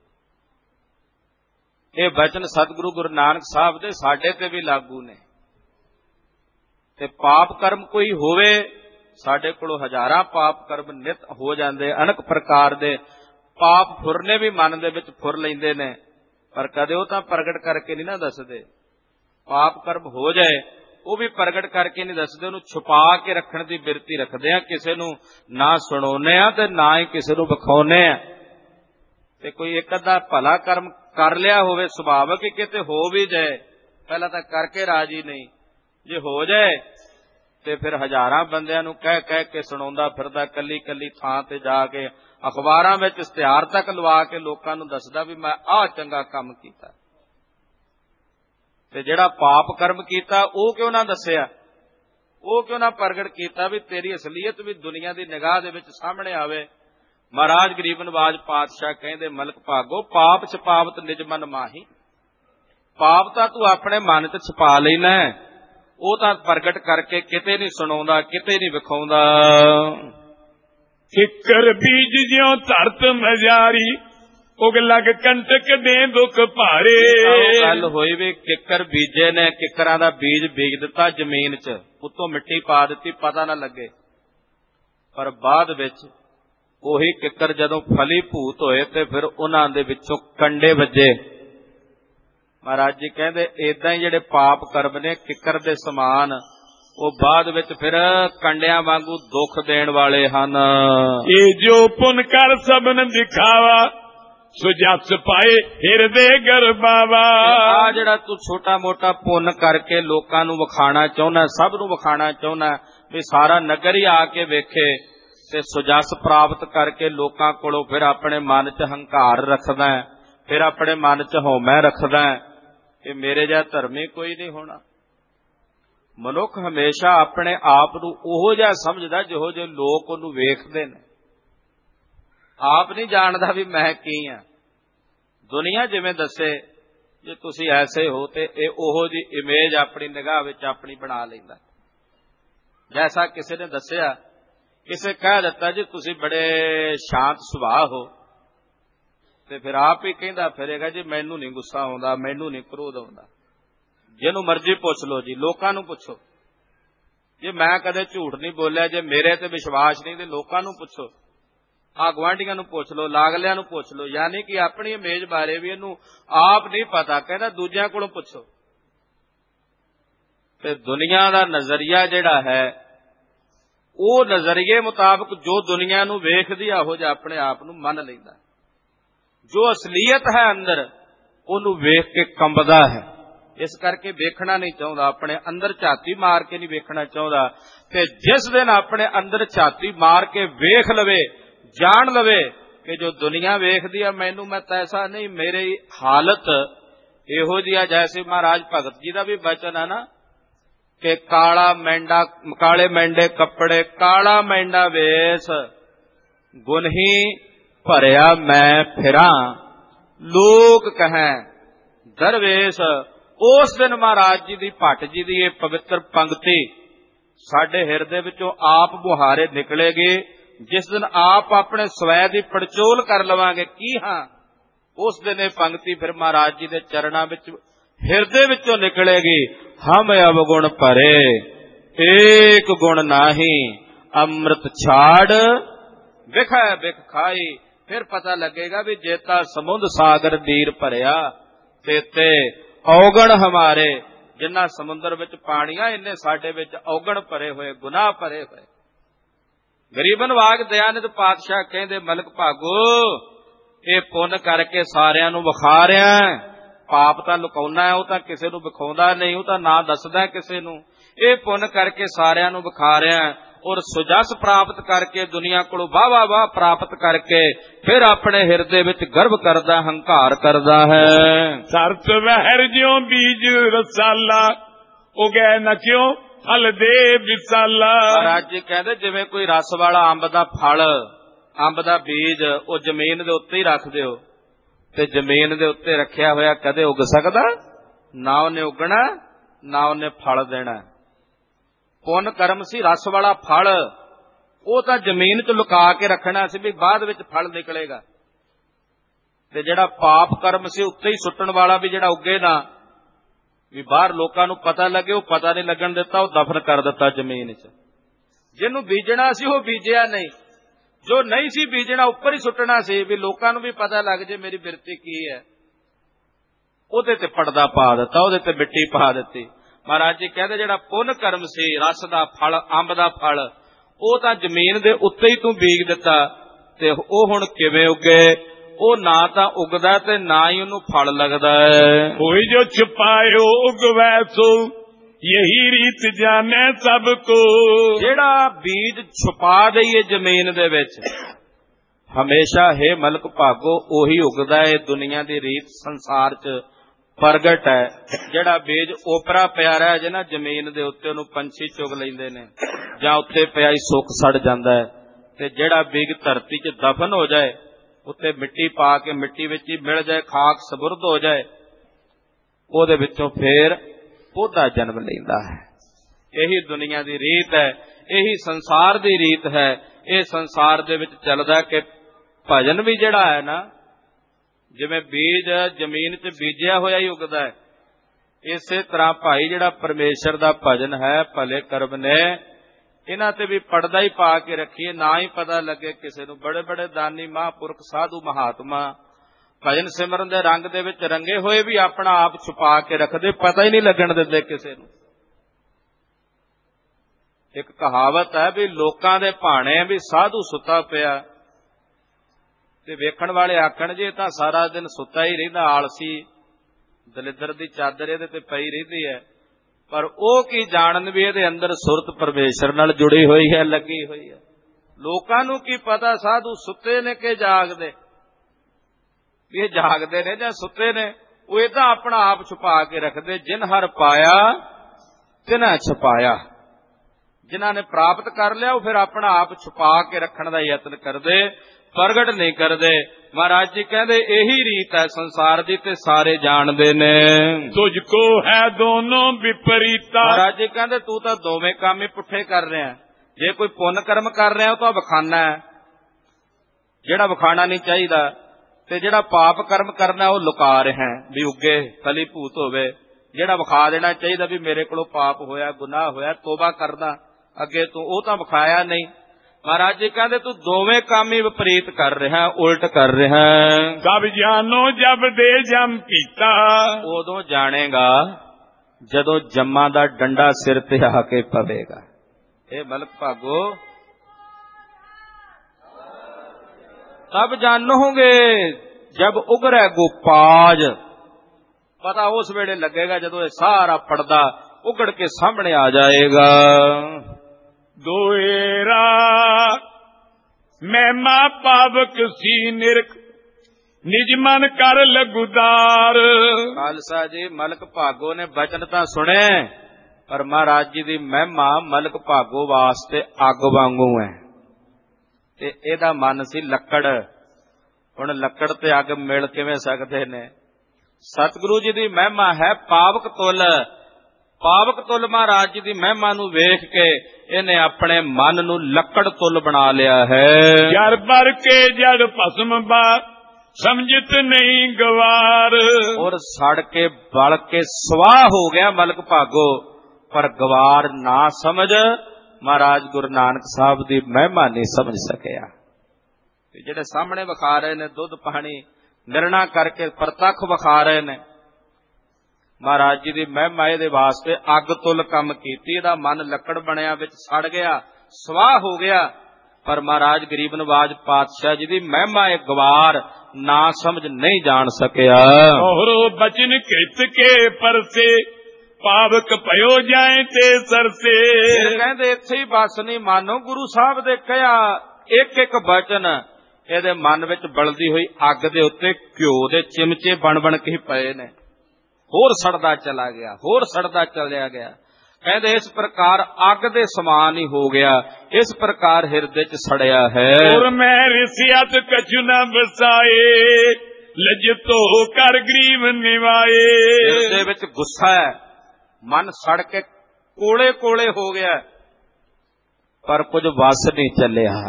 ਇਹ ਬਚਨ ਸਤਿਗੁਰੂ ਗੁਰੂ ਨਾਨਕ ਸਾਹਿਬ ਦੇ ਸਾਡੇ ਤੇ ਵੀ ਲਾਗੂ ਨੇ। ਤੇ ਪਾਪ ਕਰਮ ਕੋਈ ਹੋਵੇ, ਸਾਡੇ ਕੋਲੋਂ ਹਜ਼ਾਰਾਂ ਪਾਪ ਕਰਮ ਨਿਤ ਹੋ ਜਾਂਦੇ, ਅਨੇਕ ਪ੍ਰਕਾਰ ਦੇ ਪਾਪ ਫੁਰਨੇ ਵੀ ਮਨ ਦੇ ਵਿੱਚ ਫੁਰ ਲੈਂਦੇ ਨੇ, ਪਰ ਕਦੇ ਉਹ ਤਾਂ ਪ੍ਰਗਟ ਕਰਕੇ ਨਹੀਂ ਨਾ ਦੱਸਦੇ। ਪਾਪ ਕਰਮ ਹੋ ਜਾਏ ਉਹ ਵੀ ਪ੍ਰਗਟ ਕਰਕੇ ਨਹੀਂ ਦੱਸਦੇ, ਉਹਨੂੰ ਛੁਪਾ ਕੇ ਰੱਖਣ ਦੀ ਬਿਰਤੀ ਰੱਖਦੇ ਆ। ਕਿਸੇ ਨੂੰ ਨਾ ਸੁਣਾਉਂਦੇ ਆ ਤੇ ਨਾ ਹੀ ਕਿਸੇ ਨੂੰ ਵਿਖਾਉਂਦੇ ਆ। ਤੇ ਕੋਈ ਇੱਕ ਅੱਧਾ ਭਲਾ ਕਰਮ ਕਰ ਲਿਆ ਹੋਵੇ, ਸੁਭਾਵਕ ਹੀ ਕਿਤੇ ਹੋ ਵੀ ਜਾਏ, ਪਹਿਲਾਂ ਤਾਂ ਕਰਕੇ ਰਾਜੀ ਨਹੀਂ, ਜੇ ਹੋ ਜਾਏ ਤੇ ਫਿਰ ਹਜ਼ਾਰਾਂ ਬੰਦਿਆਂ ਨੂੰ ਕਹਿ ਕਹਿ ਕੇ ਸੁਣਾਉਂਦਾ ਫਿਰਦਾ, ਕੱਲੀ ਕੱਲੀ ਥਾਂ ਤੇ ਜਾ ਕੇ ਅਖਬਾਰਾਂ ਵਿੱਚ ਇਸ਼ਤਿਹਾਰ ਤੱਕ ਲਵਾ ਕੇ ਲੋਕਾਂ ਨੂੰ ਦੱਸਦਾ ਵੀ ਮੈਂ ਆਹ ਚੰਗਾ ਕੰਮ ਕੀਤਾ। ਤੇ ਜਿਹੜਾ ਪਾਪ ਕਰਮ ਕੀਤਾ ਉਹ ਕਿਉਂ ਨਾ ਦੱਸਿਆ, ਉਹ ਕਿਉਂ ਨਾ ਪ੍ਰਗਟ ਕੀਤਾ ਵੀ ਤੇਰੀ ਅਸਲੀਅਤ ਵੀ ਦੁਨੀਆ ਦੀ ਨਿਗਾਹ ਦੇ ਵਿੱਚ ਸਾਹਮਣੇ ਆਵੇ। ਮਹਾਰਾਜ ਗਰੀਬ ਨਵਾਜ ਪਾਤਸ਼ਾਹ ਕਹਿੰਦੇ ਮਲਕ ਭਾਗੋ ਪਾਪ ਛਪਾਵਤ ਨਿਜ ਮਨ ਮਾਹੀ, ਪਾਪ ਤਾਂ ਤੂੰ ਆਪਣੇ ਮਨ 'ਚ ਛਪਾ ਲੈਣਾ, ਉਹ ਤਾਂ ਪ੍ਰਗਟ ਕਰਕੇ ਕਿਤੇ ਨਹੀਂ ਸੁਣਾਉਂਦਾ, ਕਿਤੇ ਨਹੀਂ ਵਿਖਾਉਂਦਾ।
ਕਿੱਕਰ ਬੀਜ ਜਿਉ ਧਰਤ ਮਜ਼ਾਰੀ, ਉਗ ਲਗ ਕੰਟਕ ਦੇ ਦੁੱਖ ਭਾਰੇ।
ਗੱਲ ਹੋਈ ਵੀ ਕਿੱਕਰ ਬੀਜੇ ਨੇ, ਕਿੱਕਰਾਂ ਦਾ ਬੀਜ ਬੀਜ ਦਿੱਤਾ ਜ਼ਮੀਨ 'ਚ, ਉੱਤੋਂ ਮਿੱਟੀ ਪਾ ਦਿੱਤੀ ਪਤਾ ਨਾ ਲੱਗੇ, ਪਰ ਬਾਅਦ ਵਿੱਚ ਉਹੀ ਕਿੱਕਰ ਜਦੋਂ ਫਲੀ ਭੂਤ ਹੋਏ ਤੇ ਫਿਰ ਉਹਨਾਂ ਦੇ ਵਿੱਚੋਂ ਕੰਡੇ ਵੱਜੇ। ਮਹਾਰਾਜ ਜੀ ਕਹਿੰਦੇ ਏਦਾਂ ਹੀ ਜਿਹੜੇ ਪਾਪ ਕਰਮ ਨੇ ਕਿੱਕਰ ਦੇ ਸਮਾਨ, ਉਹ ਬਾਅਦ ਵਿੱਚ ਫਿਰ ਕੰਡਿਆਂ ਵਾਂਗੂ ਦੁੱਖ ਦੇਣ ਵਾਲੇ ਹਨ।
ਇਹ ਜੋ ਪੁੰਨ ਕਰ ਸਭਨ ਦਿਖਾਵਾ, ਸੁਜਸ ਪਾਏ ਹਿਰਦੇ ਗਰਬਾਵਾ।
ਆ ਜਿਹੜਾ ਤੂੰ ਛੋਟਾ ਮੋਟਾ ਪੁੰਨ ਕਰਕੇ ਲੋਕਾਂ ਨੂੰ ਵਿਖਾਣਾ ਚਾਹੁੰਦਾ, ਸਭ ਨੂੰ ਵਿਖਾਣਾ ਚਾਹੁੰਦਾ ਵੀ ਸਾਰਾ ਨਗਰ ਹੀ ਆ ਕੇ ਵੇਖੇ, ਤੇ ਸੁਜਸ ਪ੍ਰਾਪਤ ਕਰਕੇ ਲੋਕਾਂ ਕੋਲੋਂ ਫਿਰ ਆਪਣੇ ਮਨ 'ਚ ਹੰਕਾਰ ਰੱਖਦਾ, ਫਿਰ ਆਪਣੇ ਮਨ 'ਚ ਹਉਮੈ ਰੱਖਦਾ ਕਿ ਮੇਰੇ ਜਿਹਾ ਧਰਮੀ ਕੋਈ ਨਹੀਂ ਹੋਣਾ। ਮਨੁੱਖ ਹਮੇਸ਼ਾ ਆਪਣੇ ਆਪ ਨੂੰ ਉਹੋ ਜਿਹਾ ਸਮਝਦਾ ਜਿਹੋ ਜਿਹੇ ਲੋਕ ਉਹਨੂੰ ਵੇਖਦੇ ਨੇ, ਆਪ ਨਹੀਂ ਜਾਣਦਾ ਵੀ ਮੈਂ ਕੀ ਹਾਂ। ਦੁਨੀਆ ਜਿਵੇਂ ਦੱਸੇ, ਜੇ ਤੁਸੀਂ ਐਸੇ ਹੋ ਤੇ ਇਹ ਉਹੋ ਜੀ ਇਮੇਜ ਆਪਣੀ ਨਿਗਾਹ ਵਿੱਚ ਆਪਣੀ ਬਣਾ ਲੈਂਦਾ। ਜੈਸਾ ਕਿਸੇ ਨੇ ਦੱਸਿਆ, ਕਿਸੇ ਕਹਿ ਦਿੱਤਾ ਜੀ ਤੁਸੀਂ ਬੜੇ ਸ਼ਾਂਤ ਸੁਭਾਅ ਹੋ, ਤੇ ਫਿਰ ਆਪ ਹੀ ਕਹਿੰਦਾ ਫਿਰੇਗਾ ਜੀ ਮੈਨੂੰ ਨਹੀਂ ਗੁੱਸਾ ਆਉਂਦਾ, ਮੈਨੂੰ ਨਹੀਂ ਕ੍ਰੋਧ ਆਉਂਦਾ। ਜਿਹਨੂੰ ਮਰਜ਼ੀ ਪੁੱਛ ਲਓ ਜੀ, ਲੋਕਾਂ ਨੂੰ ਪੁੱਛੋ, ਜੇ ਮੈਂ ਕਦੇ ਝੂਠ ਨਹੀਂ ਬੋਲਿਆ, ਜੇ ਮੇਰੇ ਤੇ ਵਿਸ਼ਵਾਸ ਨਹੀਂ ਤੇ ਲੋਕਾਂ ਨੂੰ ਪੁੱਛੋ, ਆ ਗੁਆਂਢੀਆਂ ਨੂੰ ਪੁੱਛ ਲਓ, ਲਾਗਲਿਆਂ ਨੂੰ ਪੁੱਛ ਲਓ। ਯਾਨੀ ਕਿ ਆਪਣੀ ਇਮੇਜ ਬਾਰੇ ਵੀ ਇਹਨੂੰ ਆਪ ਨਹੀਂ ਪਤਾ, ਕਹਿੰਦਾ ਦੂਜਿਆਂ ਕੋਲੋਂ ਪੁੱਛੋ। ਤੇ ਦੁਨੀਆ ਦਾ ਨਜ਼ਰੀਆ ਜਿਹੜਾ ਹੈ, ਉਹ ਨਜ਼ਰੀਏ ਮੁਤਾਬਕ ਜੋ ਦੁਨੀਆ ਨੂੰ ਵੇਖਦੀ ਆ, ਉਹ ਜਿਹਾ ਆਪਣੇ ਆਪ ਨੂੰ ਮੰਨ ਲੈਂਦਾ। ਜੋ ਅਸਲੀਅਤ ਹੈ ਅੰਦਰ, ਉਹਨੂੰ ਵੇਖ ਕੇ ਕੰਬਦਾ ਹੈ। ਇਸ ਕਰਕੇ ਵੇਖਣਾ ਨਹੀਂ ਚਾਹੁੰਦਾ, ਆਪਣੇ ਅੰਦਰ ਝਾਤੀ ਮਾਰ ਕੇ ਨਹੀਂ ਵੇਖਣਾ ਚਾਹੁੰਦਾ। ਤੇ ਜਿਸ ਦਿਨ ਆਪਣੇ ਅੰਦਰ ਝਾਤੀ ਮਾਰ ਕੇ ਵੇਖ ਲਵੇ, ਜਾਣ ਲਵੇ ਕਿ ਜੋ ਦੁਨੀਆ ਵੇਖਦੀ ਆ ਮੈਨੂੰ ਮੈਂ ਤੈਸਾ ਨਹੀਂ, ਮੇਰੀ ਹਾਲਤ ਇਹੋ ਜਿਹੀ ਆ ਜੈਸੇ ਮਹਾਰਾਜ ਭਗਤ ਜੀ ਦਾ ਵੀ ਬਚਨ ਹੈ ਨਾ ਕਿ ਕਾਲੇ ਮੈਂਡੇ ਕੱਪੜੇ, ਕਾਲਾ ਮੈਂਡਾ ਵੇਸ, ਗੁਨਹੀ ਭਰਿਆ ਮੈਂ ਫਿਰਾਂ, ਲੋਕ ਕਹੈ ਦਰਵੇਸ਼। ਉਸ ਦਿਨ ਮਹਾਰਾਜ ਜੀ ਦੀ ਭੱਟ ਜੀ ਦੀ ਇਹ ਪਵਿੱਤਰ ਪੰਕਤੀ ਸਾਡੇ ਹਿਰਦੇ ਵਿੱਚੋਂ ਆਪ ਬੁਹਾਰੇ ਨਿਕਲੇਗੀ। ਜਿਸ ਦਿਨ ਆਪ ਆਪਣੇ ਸਵੈ ਦੀ ਪੜਚੋਲ ਕਰ ਲਵਾਂਗੇ ਕੀ ਹਾਂ, ਉਸ ਦਿਨ ਇਹ ਪੰਕਤੀ ਫਿਰ ਮਹਾਰਾਜ ਜੀ ਦੇ ਚਰਨਾਂ ਵਿੱਚ ਹਿਰਦੇ ਵਿੱਚੋਂ ਨਿਕਲੇਗੀ। ਹਮ ਅਵਗੁਣ ਭਰੇ ਏਕ ਗੁਣ ਨਾਹੀ, ਅੰਮ੍ਰਿਤ ਛਾੜ ਵਿਖੈ ਬਿਖ ਖਾਈ। ਫਿਰ ਪਤਾ ਲੱਗੇਗਾ ਵੀ ਜੇਤਾ ਸਮੁੰਦ ਸਾਗਰ ਨੀਰ ਭਰਿਆ, ਤੇਤੇ ਔਗਣ ਹਮਾਰੇ। ਜਿੰਨਾ ਸਮੁੰਦਰ ਵਿੱਚ ਪਾਣੀਆਂ, ਇੰਨੇ ਸਾਡੇ ਵਿੱਚ ਔਗਣ ਭਰੇ ਹੋਏ, ਗੁਨਾਹ ਭਰੇ ਹੋਏ। ਗਰੀਬਨ ਵਾਗ ਦਇਆਨੰਦ ਪਾਤਸ਼ਾਹ ਕਹਿੰਦੇ, ਮਲਕ ਭਾਗੋ ਇਹ ਪੁੰਨ ਕਰਕੇ ਸਾਰਿਆਂ ਨੂੰ ਵਿਖਾ ਰਿਹਾ, ਪਾਪ ਤਾਂ ਲੁਕਾਉਣਾ, ਉਹ ਤਾਂ ਕਿਸੇ ਨੂੰ ਵਿਖਾਉਂਦਾ ਨਹੀਂ, ਉਹ ਤਾਂ ਨਾ ਦੱਸਦਾ ਕਿਸੇ ਨੂੰ। ਇਹ ਪੁੰਨ ਕਰਕੇ ਸਾਰਿਆਂ ਨੂੰ ਵਿਖਾ ਰਿਹਾ, ਔਰ ਸੁਜਸ ਪ੍ਰਾਪਤ ਕਰਕੇ ਦੁਨੀਆ ਕੋਲੋਂ ਵਾਹ ਪ੍ਰਾਪਤ ਕਰਕੇ ਫਿਰ ਆਪਣੇ ਹਿਰਦੇ ਵਿੱਚ ਗਰਵ ਕਰਦਾ, ਹੰਕਾਰ ਕਰਦਾ ਹੈ।
ਸਰਤ ਵਹਿਰ ਜਿਉ ਬੀਜ ਰਸਾਲਾ, ਉਗੈ ਨ ਕਿਉ ਫਲ ਦੇ ਵਿਸਾਲਾ।
ਮਹਾਰਾਜ ਜੀ ਕਹਿੰਦੇ ਜਿਵੇਂ ਕੋਈ ਰਸ ਵਾਲਾ ਅੰਬ ਦਾ ਫਲ, ਅੰਬ ਦਾ ਬੀਜ ਉਹ ਜ਼ਮੀਨ ਦੇ ਉੱਤੇ ਹੀ ਰੱਖ ਦਿਓ, ਤੇ ਜ਼ਮੀਨ ਦੇ ਉੱਤੇ ਰੱਖਿਆ ਹੋਇਆ ਕਦੇ ਉੱਗ ਸਕਦਾ? ਨਾ ਉਹਨੇ ਉੱਗਣਾ, ਨਾ ਉਹਨੇ ਫਲ ਦੇਣਾ। ਪੁੰਨ ਕਰਮ ਸੀ ਰਸ ਵਾਲਾ ਫਲ, ਉਹ ਤਾਂ ਜ਼ਮੀਨ 'ਚ ਲੁਕਾ ਕੇ ਰੱਖਣਾ ਸੀ ਵੀ ਬਾਅਦ ਵਿੱਚ ਫਲ ਨਿਕਲੇਗਾ। ਤੇ ਜਿਹੜਾ ਪਾਪ ਕਰਮ ਸੀ ਉੱਤੇ ਹੀ ਸੁੱਟਣ ਵਾਲਾ ਵੀ ਜਿਹੜਾ ਉੱਗੇ ਨਾ, ਵੀ ਬਾਹਰ ਲੋਕਾਂ ਨੂੰ ਪਤਾ ਲੱਗੇ, ਉਹ ਪਤਾ ਨਹੀਂ ਲੱਗਣ ਦਿੱਤਾ, ਉਹ ਦਫਨ ਕਰ ਦਿੱਤਾ ਜ਼ਮੀਨ 'ਚ। ਜਿਹਨੂੰ ਬੀਜਣਾ ਸੀ ਉਹ ਬੀਜਿਆ ਨਹੀਂ, ਜੋ ਨਹੀਂ ਸੀ ਬੀਜਣਾ ਉੱਪਰ ਹੀ ਸੁੱਟਣਾ ਸੀ ਵੀ ਲੋਕਾਂ ਨੂੰ ਵੀ ਪਤਾ ਲੱਗ ਜੇ ਮੇਰੀ ਬਿਰਤੀ ਕੀ ਹੈ। ਉਹਦੇ ਤੇ ਪਰਦਾ ਪਾ ਦਿੱਤਾ, ਉਹਦੇ ਤੇ ਮਿੱਟੀ ਪਾ ਦਿੱਤੀ। ਮਹਾਰਾਜ ਜੀ ਕਹਿੰਦੇ ਜਿਹੜਾ ਪੁੰਨ ਕਰਮ ਸੀ, ਰਸ ਦਾ ਫਲ, ਅੰਬ ਦਾ ਫਲ, ਉਹ ਤਾਂ ਜ਼ਮੀਨ ਦੇ ਉੱਤੇ ਹੀ ਤੂੰ ਬੀਜ ਦਿੱਤਾ, ਤੇ ਉਹ ਹੁਣ ਕਿਵੇਂ ਉੱਗੇ? ਉਹ ਨਾ ਤਾਂ ਉੱਗਦਾ ਤੇ ਨਾ ਹੀ ਉਹਨੂੰ ਫਲ ਲੱਗਦਾ ਹੈ।
ਕੋਈ ਜੋ ਛੁਪਾਇਓ ਉਗਵੈ ਸੋ, ਯਹੀ ਰੀਤ ਜਾਣੈ ਸਭ ਕੋ।
ਜਿਹੜਾ ਬੀਜ ਛੁਪਾ ਦਈਏ ਜ਼ਮੀਨ ਦੇ ਵਿੱਚ, ਹਮੇਸ਼ਾ ਹੈ ਮਲਕ ਭਾਗੋ ਉਹੀ ਉੱਗਦਾ ਹੈ। ਦੁਨੀਆ ਦੀ ਰੀਤ ਸੰਸਾਰ 'ਚ ਪ੍ਰਗਟ ਹੈ। ਜਿਹੜਾ ਬੀਜ ਓਪਰਾ ਪਿਆ ਰਹਿ ਜੇ ਨਾ ਜ਼ਮੀਨ ਦੇ ਉੱਤੇ, ਉਹਨੂੰ ਪੰਛੀ ਚੁਗ ਲੈਂਦੇ ਨੇ, ਜਾਂ ਉੱਤੇ ਪਿਆ ਹੀ ਸੁੱਕ ਸੜ ਜਾਂਦਾ ਹੈ। ਤੇ ਜਿਹੜਾ ਬੀਜ ਧਰਤੀ 'ਚ ਦਫਨ ਹੋ ਜਾਏ, ਉੱਤੇ ਮਿੱਟੀ ਪਾ ਕੇ ਮਿੱਟੀ ਵਿੱਚ ਹੀ ਮਿਲ ਜਾਏ, ਖਾਕ ਸਬੁਰਦ ਹੋ ਜਾਏ, ਉਹਦੇ ਵਿੱਚੋਂ ਫੇਰ ਪੌਦਾ ਜਨਮ ਲੈਂਦਾ ਹੈ। ਇਹੀ ਦੁਨੀਆ ਦੀ ਰੀਤ ਹੈ, ਇਹੀ ਸੰਸਾਰ ਦੀ ਰੀਤ ਹੈ। ਇਹ ਸੰਸਾਰ ਦੇ ਵਿੱਚ ਚੱਲਦਾ ਕਿ ਭਜਨ ਵੀ ਜਿਹੜਾ ਹੈ ਨਾ, ਜਿਵੇਂ ਬੀਜ ਜ਼ਮੀਨ 'ਚ ਬੀਜਿਆ ਹੋਇਆ ਹੀ ਉੱਗਦਾ ਹੈ, ਇਸੇ ਤਰ੍ਹਾਂ ਭਾਈ ਜਿਹੜਾ ਪਰਮੇਸ਼ਰ ਦਾ ਭਜਨ ਹੈ, ਭਲੇ ਕਰਮ ਨੇ, ਇਹਨਾਂ ਤੇ ਵੀ ਪਰਦਾ ਹੀ ਪਾ ਕੇ ਰੱਖੀਏ, ਨਾ ਹੀ ਪਤਾ ਲੱਗੇ ਕਿਸੇ ਨੂੰ। ਬੜੇ ਬੜੇ ਦਾਨੀ ਮਹਾਂਪੁਰਖ, ਸਾਧੂ, ਮਹਾਤਮਾ ਭਜਨ ਸਿਮਰਨ ਦੇ ਰੰਗ ਦੇ ਵਿੱਚ ਰੰਗੇ ਹੋਏ ਵੀ ਆਪਣਾ ਆਪ ਛੁਪਾ ਕੇ ਰੱਖਦੇ, ਪਤਾ ਹੀ ਨਹੀਂ ਲੱਗਣ ਦਿੰਦੇ ਕਿਸੇ ਨੂੰ। ਇੱਕ ਕਹਾਵਤ ਹੈ ਵੀ ਲੋਕਾਂ ਦੇ ਭਾਣੇ ਵੀ ਸਾਧੂ ਸੁੱਤਾ ਪਿਆ, ਤੇ ਵੇਖਣ ਵਾਲੇ ਆਖਣ ਜੇ ਤਾਂ ਸਾਰਾ ਦਿਨ ਸੁੱਤਾ ਹੀ ਰਹਿੰਦਾ, ਆਲਸੀ, ਦਲਿੱਦਰ ਦੀ ਚਾਦਰ ਇਹਦੇ ਤੇ ਪਈ ਰਹਿੰਦੀ ਹੈ। ਪਰ ਉਹ ਕੀ ਜਾਣਨ ਵੀ ਇਹਦੇ ਅੰਦਰ ਸੁਰਤ ਪਰਮੇਸ਼ਰ ਨਾਲ ਜੁੜੀ ਹੋਈ ਹੈ, ਲੱਗੀ ਹੋਈ ਹੈ। ਲੋਕਾਂ ਨੂੰ ਕੀ ਪਤਾ ਸਾਧੂ ਸੁੱਤੇ ਨੇ ਕਿ ਜਾਗਦੇ, ਵੀ ਇਹ ਜਾਗਦੇ ਨੇ ਜਾਂ ਸੁੱਤੇ ਨੇ। ਉਹ ਇਹ ਤਾਂ ਆਪਣਾ ਆਪ ਛੁਪਾ ਕੇ ਰੱਖਦੇ। ਜਿਨ ਹਰ ਪਾਇਆ ਤਿਨ੍ਹਾਂ ਛੁਪਾਇਆ। ਜਿਨ੍ਹਾਂ ਨੇ ਪ੍ਰਾਪਤ ਕਰ ਲਿਆ ਉਹ ਫਿਰ ਆਪਣਾ ਆਪ ਛੁਪਾ ਕੇ ਰੱਖਣ ਦਾ ਯਤਨ ਕਰਦੇ। ਪ੍ਰਗਟ ਨਹੀਂ ਕਰਦੇ। ਮਹਾਰਾਜ ਜੀ ਕਹਿੰਦੇ ਇਹੀ ਰੀਤ ਹੈ ਸੰਸਾਰ ਦੀ ਤੇ ਸਾਰੇ ਜਾਣਦੇ ਨੇ।
ਤੁਝ ਕੋ ਹੈ ਦੋਨੋਂ ਵਿਪਰੀਤਾ।
ਮਹਾਰਾਜ ਜੀ ਕਹਿੰਦੇ ਤੂੰ ਤਾਂ ਦੋਵੇਂ ਕੰਮ ਹੀ ਪੁੱਠੇ ਕਰ ਰਿਹਾ। ਜੇ ਕੋਈ ਪੁੰਨ ਕਰਮ ਕਰ ਰਿਹਾ ਉਹ ਤਾਂ ਵਿਖਾਣਾ ਹੈ, ਜਿਹੜਾ ਵਿਖਾਣਾ ਨਹੀਂ ਚਾਹੀਦਾ, ਤੇ ਜਿਹੜਾ ਪਾਪ ਕਰਮ ਕਰਨਾ ਉਹ ਲੁਕਾ ਰਿਹਾ ਵੀ ਉੱਗੇ ਕਲੀ ਭੂਤ ਹੋਵੇ। ਜਿਹੜਾ ਵਿਖਾ ਦੇਣਾ ਚਾਹੀਦਾ ਵੀ ਮੇਰੇ ਕੋਲੋਂ ਪਾਪ ਹੋਇਆ, ਗੁਨਾਹ ਹੋਇਆ, ਤੋਬਾ ਕਰਦਾ ਅੱਗੇ ਤੂੰ, ਉਹ ਤਾਂ ਵਿਖਾਇਆ ਨਹੀਂ। ਮਹਾਰਾਜ ਜੀ ਕਹਿੰਦੇ ਤੂੰ ਦੋਵੇਂ ਕੰਮ ਹੀ ਵਿਪਰੀਤ ਕਰ ਰਿਹਾ, ਉਲਟ ਕਰ ਰਿਹਾ।
ਸਭ ਜਾਨੋ ਜਬ ਦੇ ਜਮ ਪੀਤਾ।
ਉਦੋਂ ਜਾਣੇਗਾ ਜਦੋਂ ਜੰਮਾਂ ਦਾ ਡੰਡਾ ਸਿਰ ਤੇ ਆ ਕੇ ਪਵੇਗਾ। ਇਹ ਮਲਕ ਭਾਗੋ ਤਬ ਜਾਣੋਗੇ ਜਬ ਉਗਰੈ ਗੋਪਾਜ। ਪਤਾ ਉਸ ਵੇਲੇ ਲੱਗੇਗਾ ਜਦੋਂ ਇਹ ਸਾਰਾ ਪਰਦਾ ਉਗੜ ਕੇ ਸਾਹਮਣੇ ਆ ਜਾਏਗਾ।
ਦੋਏਰਾ ਮਹਿਮਾ ਪਾਵਕ ਸੀ ਨਿਰਖ ਨਿਜ ਮਨ ਕਰ ਲਗੁਦਾਰ।
ਖਾਲਸਾ ਜੀ ਮਲਕ ਭਾਗੋ ਨੇ ਬਚਨ ਤਾਂ ਸੁਣੇ, ਪਰ ਮਹਾਰਾਜ ਜੀ ਦੀ ਮਹਿਮਾ ਮਲਕ ਭਾਗੋ ਵਾਸਤੇ ਅੱਗ ਵਾਂਗੂ ਹੈ ਤੇ ਇਹਦਾ ਮਨ ਸੀ ਲੱਕੜ। ਹੁਣ ਲੱਕੜ ਤੇ ਅੱਗ ਮਿਲ ਕਿਵੇਂ ਸਕਦੇ ਨੇ? ਸਤਿਗੁਰੂ ਜੀ ਦੀ ਮਹਿਮਾ ਹੈ ਪਾਵਕ ਤੁਲ। ਪਾਵਕ ਤੁਲ ਮਹਾਰਾਜ ਜੀ ਦੀ ਮਹਿਮਾ ਨੂੰ ਵੇਖ ਕੇ ਇਹਨੇ ਆਪਣੇ ਮਨ ਨੂੰ ਲੱਕੜ ਤੁਲ ਬਣਾ ਲਿਆ ਹੈ।
ਜਰ ਭਰ ਕੇ ਜੜ ਭਸਮ ਬਾ ਸਮਝਤ ਨਹੀਂ ਗਵਾਰ।
ਔਰ ਸੜ ਕੇ ਬਲ ਕੇ ਸਵਾਹ ਹੋ ਗਿਆ ਮਲਕ ਭਾਗੋ, ਪਰ ਗਵਾਰ ਨਾ ਸਮਝ ਮਹਾਰਾਜ ਗੁਰੂ ਨਾਨਕ ਸਾਹਿਬ ਦੀ ਮਹਿਮਾ ਨਹੀਂ ਸਮਝ ਸਕਿਆ। ਜਿਹੜੇ ਸਾਹਮਣੇ ਵਿਖਾ ਰਹੇ ਨੇ ਦੁੱਧ ਪਾਣੀ ਨਿਰਣਾ ਕਰਕੇ ਪ੍ਰਤੱਖ ਵਿਖਾ ਰਹੇ ਨੇ, ਮਹਾਰਾਜ ਜੀ ਦੀ ਮਹਿਮਾ ਇਹਦੇ ਵਾਸਤੇ ਅੱਗ ਤੁਲ ਕੰਮ ਕੀਤੀ। ਇਹਦਾ ਮਨ ਲੱਕੜ ਬਣਿਆ, ਵਿੱਚ ਸੜ ਗਿਆ, ਸਵਾਹ ਹੋ ਗਿਆ। ਪਰ ਮਹਾਰਾਜ ਗਰੀਬ ਨਵਾਜ ਪਾਤਸ਼ਾਹ ਜੀ ਦੀ ਮਹਿਮਾ ਇਹ ਗਵਾਰ ਨਾ ਸਮਝ ਨਹੀਂ ਜਾਣ ਸਕਿਆ।
ਔਰੋ ਬਚਨ ਕਿਤ ਕੇ ਪਰਸੇ ਪਾਵਕ ਭਇਓ ਜਾਏ ਤੇ ਸਰਸੇ।
ਕਹਿੰਦੇ ਇੱਥੇ ਹੀ ਬਸ ਨਹੀਂ ਮਾਨੋ, ਗੁਰੂ ਸਾਹਿਬ ਦੇ ਕਿਹਾ ਇੱਕ ਇੱਕ ਬਚਨ ਇਹਦੇ ਮਨ ਵਿੱਚ ਬਲਦੀ ਹੋਈ ਅੱਗ ਦੇ ਉੱਤੇ ਘਿਓ ਦੇ ਚਿਮਚੇ ਬਣ ਬਣ ਕੇ ਪਏ ਨੇ। ਹੋਰ ਸੜਦਾ ਚਲਾ ਗਿਆ, ਹੋਰ ਸੜਦਾ ਚਲਿਆ ਗਿਆ। ਕਹਿੰਦੇ ਇਸ ਪ੍ਰਕਾਰ ਅੱਗ ਦੇ ਸਮਾਨ ਹੀ ਹੋ ਗਿਆ, ਇਸ ਪ੍ਰਕਾਰ ਹਿਰਦੇ ਚ ਸੜਿਆ ਹੈ।
ਔਰ ਮੈਂ ਰਿਸਿਆਤ ਕਛੁ ਨ ਬਸਾਏ ਲਜਤੋ ਕਰ ਗਰੀਬ ਨਿਵਾਏ।
ਹਿਰਦੇ ਵਿੱਚ ਗੁੱਸਾ ਹੈ, ਮਨ ਸੜ ਕੇ ਕੋਲੇ ਕੋਲੇ ਹੋ ਗਿਆ, ਪਰ ਕੁਝ ਵਸ ਨਹੀਂ ਚੱਲਿਆ।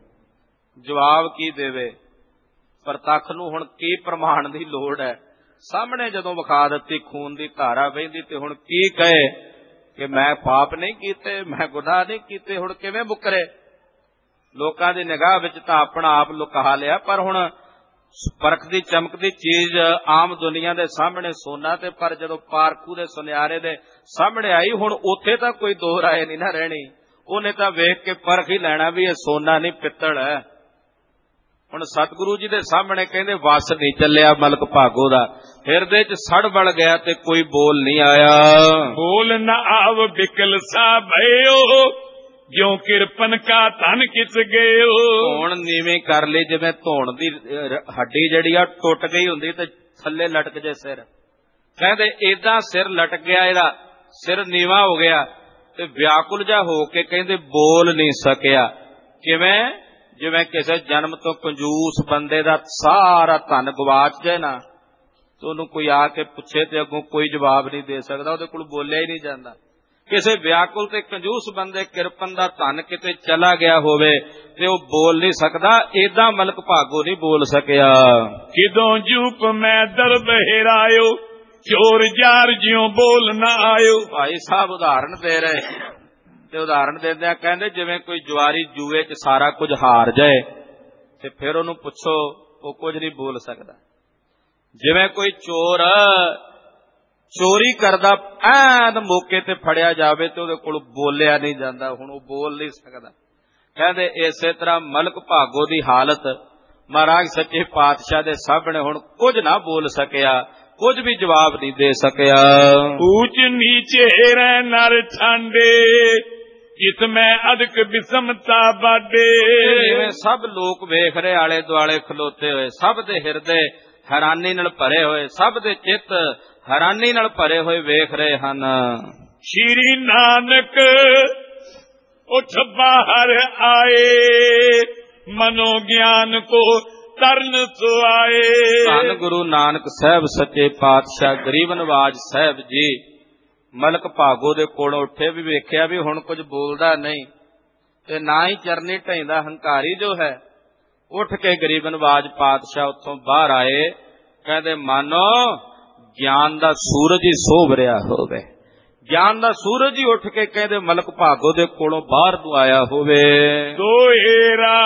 ਜਵਾਬ ਕੀ ਦੇਵੇ? ਪ੍ਰਤੱਖ ਨੂੰ ਹੁਣ ਕੀ ਪ੍ਰਮਾਣ ਦੀ ਲੋੜ ਹੈ? ਸਾਹਮਣੇ ਜਦੋਂ ਵਿਖਾ ਦਿੱਤੀ ਖੂਨ ਦੀ ਧਾਰਾ ਵਹਿੰਦੀ, ਤੇ ਹੁਣ ਕੀ ਕਹੇ ਕਿ ਮੈਂ ਪਾਪ ਨਹੀਂ ਕੀਤੇ, ਮੈਂ ਗੁਨਾਹ ਨਹੀਂ ਕੀਤੇ। ਹੁਣ ਕਿਵੇਂ ਮੁਕਰੇ? ਲੋਕਾਂ ਦੀ ਨਿਗਾਹ ਵਿੱਚ ਤਾਂ ਆਪਣਾ ਆਪ ਲੁਕਾ ਲਿਆ, ਪਰ ਹੁਣ ਪਰਖਦੀ ਚਮਕਦੀ ਚੀਜ਼ ਆਮ ਦੁਨੀਆ ਦੇ ਸਾਹਮਣੇ ਸੋਨਾ, ਤੇ ਪਰ ਜਦੋਂ ਪਾਰਖੂ ਦੇ ਸੁਨਿਆਰੇ ਦੇ ਸਾਹਮਣੇ ਆਈ, ਹੁਣ ਉੱਥੇ ਤਾਂ ਕੋਈ ਦੋ ਰਾਏ ਨਹੀਂ ਨਾ ਰਹਿਣੀ। ਉਹਨੇ ਤਾਂ ਵੇਖ ਕੇ ਪਰਖ ਹੀ ਲੈਣਾ ਵੀ ਇਹ ਸੋਨਾ ਨਹੀਂ ਪਿੱਤਲ ਹੈ। ਹੁਣ ਸਤਿਗੁਰੂ ਜੀ ਦੇ ਸਾਹਮਣੇ ਕਹਿੰਦੇ ਵਸ ਨਹੀਂ ਚੱਲਿਆ ਮਲਕ ਭਾਗੋ ਦਾ, ਹਿਰਦੇ ਚ ਸੜ ਬਲ ਗਿਆ ਤੇ ਕੋਈ ਬੋਲ ਨਹੀਂ ਆਇਆ।
ਬੋਲ ਨਾ ਆਵ ਬਿਕਲ ਸਾ ਭਇਓ ਜਿਉ ਕਿਰਪਨ ਕਾ ਧਨ ਕਿਸ ਗਇਓ।
ਧੌਣ ਨੀਵੇਂ ਕਰ ਲਈ, ਜਿਵੇਂ ਧੌਣ ਦੀ ਹੱਡੀ ਜਿਹੜੀ ਆ ਟੁੱਟ ਗਈ ਹੁੰਦੀ ਤੇ ਥੱਲੇ ਲਟਕ ਜੇ ਸਿਰ। ਕਹਿੰਦੇ ਏਦਾਂ ਸਿਰ ਲਟਕ ਗਿਆ, ਇਹਦਾ ਸਿਰ ਨੀਵਾਂ ਹੋ ਗਿਆ ਤੇ ਵਿਆਕੁਲ ਜਾ ਹੋ ਕੇ ਕਹਿੰਦੇ ਬੋਲ ਨਹੀਂ ਸਕਿਆ। ਕਿਵੇਂ? ਜਿਵੇਂ ਕਿਸੇ ਜਨਮ ਤੋਂ ਕੰਜੂਸ ਬੰਦੇ ਦਾ ਸਾਰਾ ਧਨ ਗਵਾਚ ਜਾਏ ਨਾ, ਤੇ ਉਹਨੂੰ ਕੋਈ ਆ ਕੇ ਪੁੱਛੇ ਤੇ ਅੱਗੋਂ ਕੋਈ ਜਵਾਬ ਨਹੀਂ ਦੇ ਸਕਦਾ, ਉਹਦੇ ਕੋਲ ਬੋਲਿਆ ਹੀ ਨਹੀਂ ਜਾਂਦਾ। ਕਿਸੇ ਵਿਆਕੁਲ ਤੇ ਕੰਜੂਸ ਬੰਦੇ ਕਿਰਪਨ ਦਾ ਧਨ ਕਿਤੇ ਚਲਾ ਗਿਆ ਹੋਵੇ ਤੇ ਉਹ ਬੋਲ ਨਹੀਂ ਸਕਦਾ, ਏਦਾਂ ਮਲਕ ਭਾਗੋ ਨਹੀਂ ਬੋਲ ਸਕਿਆ।
ਕਿਦੋਂ ਜੂਪ ਮੈਂ ਦਰਦ ਹੈਰਾਇਓ ਚੋਰ ਜਾਰ ਜਿਉ ਬੋਲ ਨਾ ਆਇਓ।
ਭਾਈ ਸਾਹਿਬ ਉਦਾਹਰਣ ਦੇ ਰਹੇ, ਤੇ ਉਦਾਹਰਣ ਦਿੰਦਿਆਂ ਕਹਿੰਦੇ ਜਿਵੇਂ ਕੋਈ ਜੁਆਰੀ ਜੂਏ ਚ ਸਾਰਾ ਕੁਝ ਹਾਰ ਜਾਏ ਤੇ ਫਿਰ ਉਹਨੂੰ ਪੁੱਛੋ, ਉਹ ਕੁਝ ਨਹੀਂ ਬੋਲ ਸਕਦਾ। ਜਿਵੇਂ ਕੋਈ ਚੋਰ ਚੋਰੀ ਕਰਦਾ ਐਨ ਮੌਕੇ ਤੇ ਫੜਿਆ ਜਾਵੇ ਤੇ ਉਹਦੇ ਕੋਲ ਬੋਲਿਆ ਨਹੀਂ ਜਾਂਦਾ, ਹੁਣ ਉਹ ਬੋਲ ਨਹੀਂ ਸਕਦਾ। ਕਹਿੰਦੇ ਇਸੇ ਤਰ੍ਹਾਂ ਮਲਕ ਭਾਗੋ ਦੀ ਹਾਲਤ ਮਹਾਰਾਜ ਸੱਚੇ ਪਾਤਸ਼ਾਹ ਦੇ ਸਾਹਮਣੇ ਹੁਣ ਕੁਝ ਨਾ ਬੋਲ ਸਕਿਆ, ਕੁਝ ਵੀ ਜਵਾਬ ਨਹੀਂ ਦੇ ਸਕਿਆ।
ਊਚ ਨੀਚੇ ਰਹਿ ਨਰ ਠਾਂਡੇ ਜਿਸ ਮੈਂ ਅਦਕ ਬਿਸਮਤਾ ਬਾਡੇ।
ਜਿਵੇਂ ਸਭ ਲੋਕ ਵੇਖ ਰਹੇ ਆਲੇ ਦੁਆਲੇ ਖਲੋਤੇ ਹੋਏ, ਸਭ ਦੇ ਹਿਰਦੇ ਹੈਰਾਨੀ ਨਾਲ ਭਰੇ ਹੋਏ, ਸਭ ਦੇ ਚਿੱਤ ਹੈਰਾਨੀ ਨਾਲ ਭਰੇ ਹੋਏ ਵੇਖ ਰਹੇ ਹਨ।
ਸ਼੍ਰੀ ਨਾਨਕ ਉੱਠ ਬਾਹਰ ਆਏ मनो ज्ञान को तरण सुआए।
ਧੰਨ ਗੁਰੂ ਨਾਨਕ ਸਾਹਿਬ ਸੱਚੇ ਪਾਤਸ਼ਾਹ ਗਰੀਬ ਨਵਾਜ ਸਾਹਿਬ ਜੀ ਮਲਕ ਭਾਗੋ ਦੇ ਕੋਲੋਂ ਉੱਠੇ, ਵੀ ਵੇਖਿਆ ਵੀ ਹੁਣ ਕੁਝ ਬੋਲਦਾ ਨਹੀਂ ਤੇ ਨਾ ਹੀ ਚਰਨੀ ਢੈਂਦਾ, ਹੰਕਾਰੀ ਜੋ ਹੈ। ਉੱਠ ਕੇ ਗਰੀਬ ਨਵਾਜ ਪਾਤਸ਼ਾਹ ਉੱਥੋਂ ਬਾਹਰ ਆਏ, ਕਹਿੰਦੇ ਮਾਨੋ ਗਿਆਨ ਦਾ ਸੂਰਜ ਹੀ ਸੋਭ ਰਿਹਾ ਹੋਵੇ। ਗਿਆਨ ਦਾ ਸੂਰਜ ਹੀ ਉੱਠ ਕੇ ਕਹਿੰਦੇ ਮਲਕ ਭਾਗੋ ਦੇ ਕੋਲੋਂ ਬਾਹਰ ਨੂੰ ਆਇਆ ਹੋਵੇ।
ਦੋਏਰਾ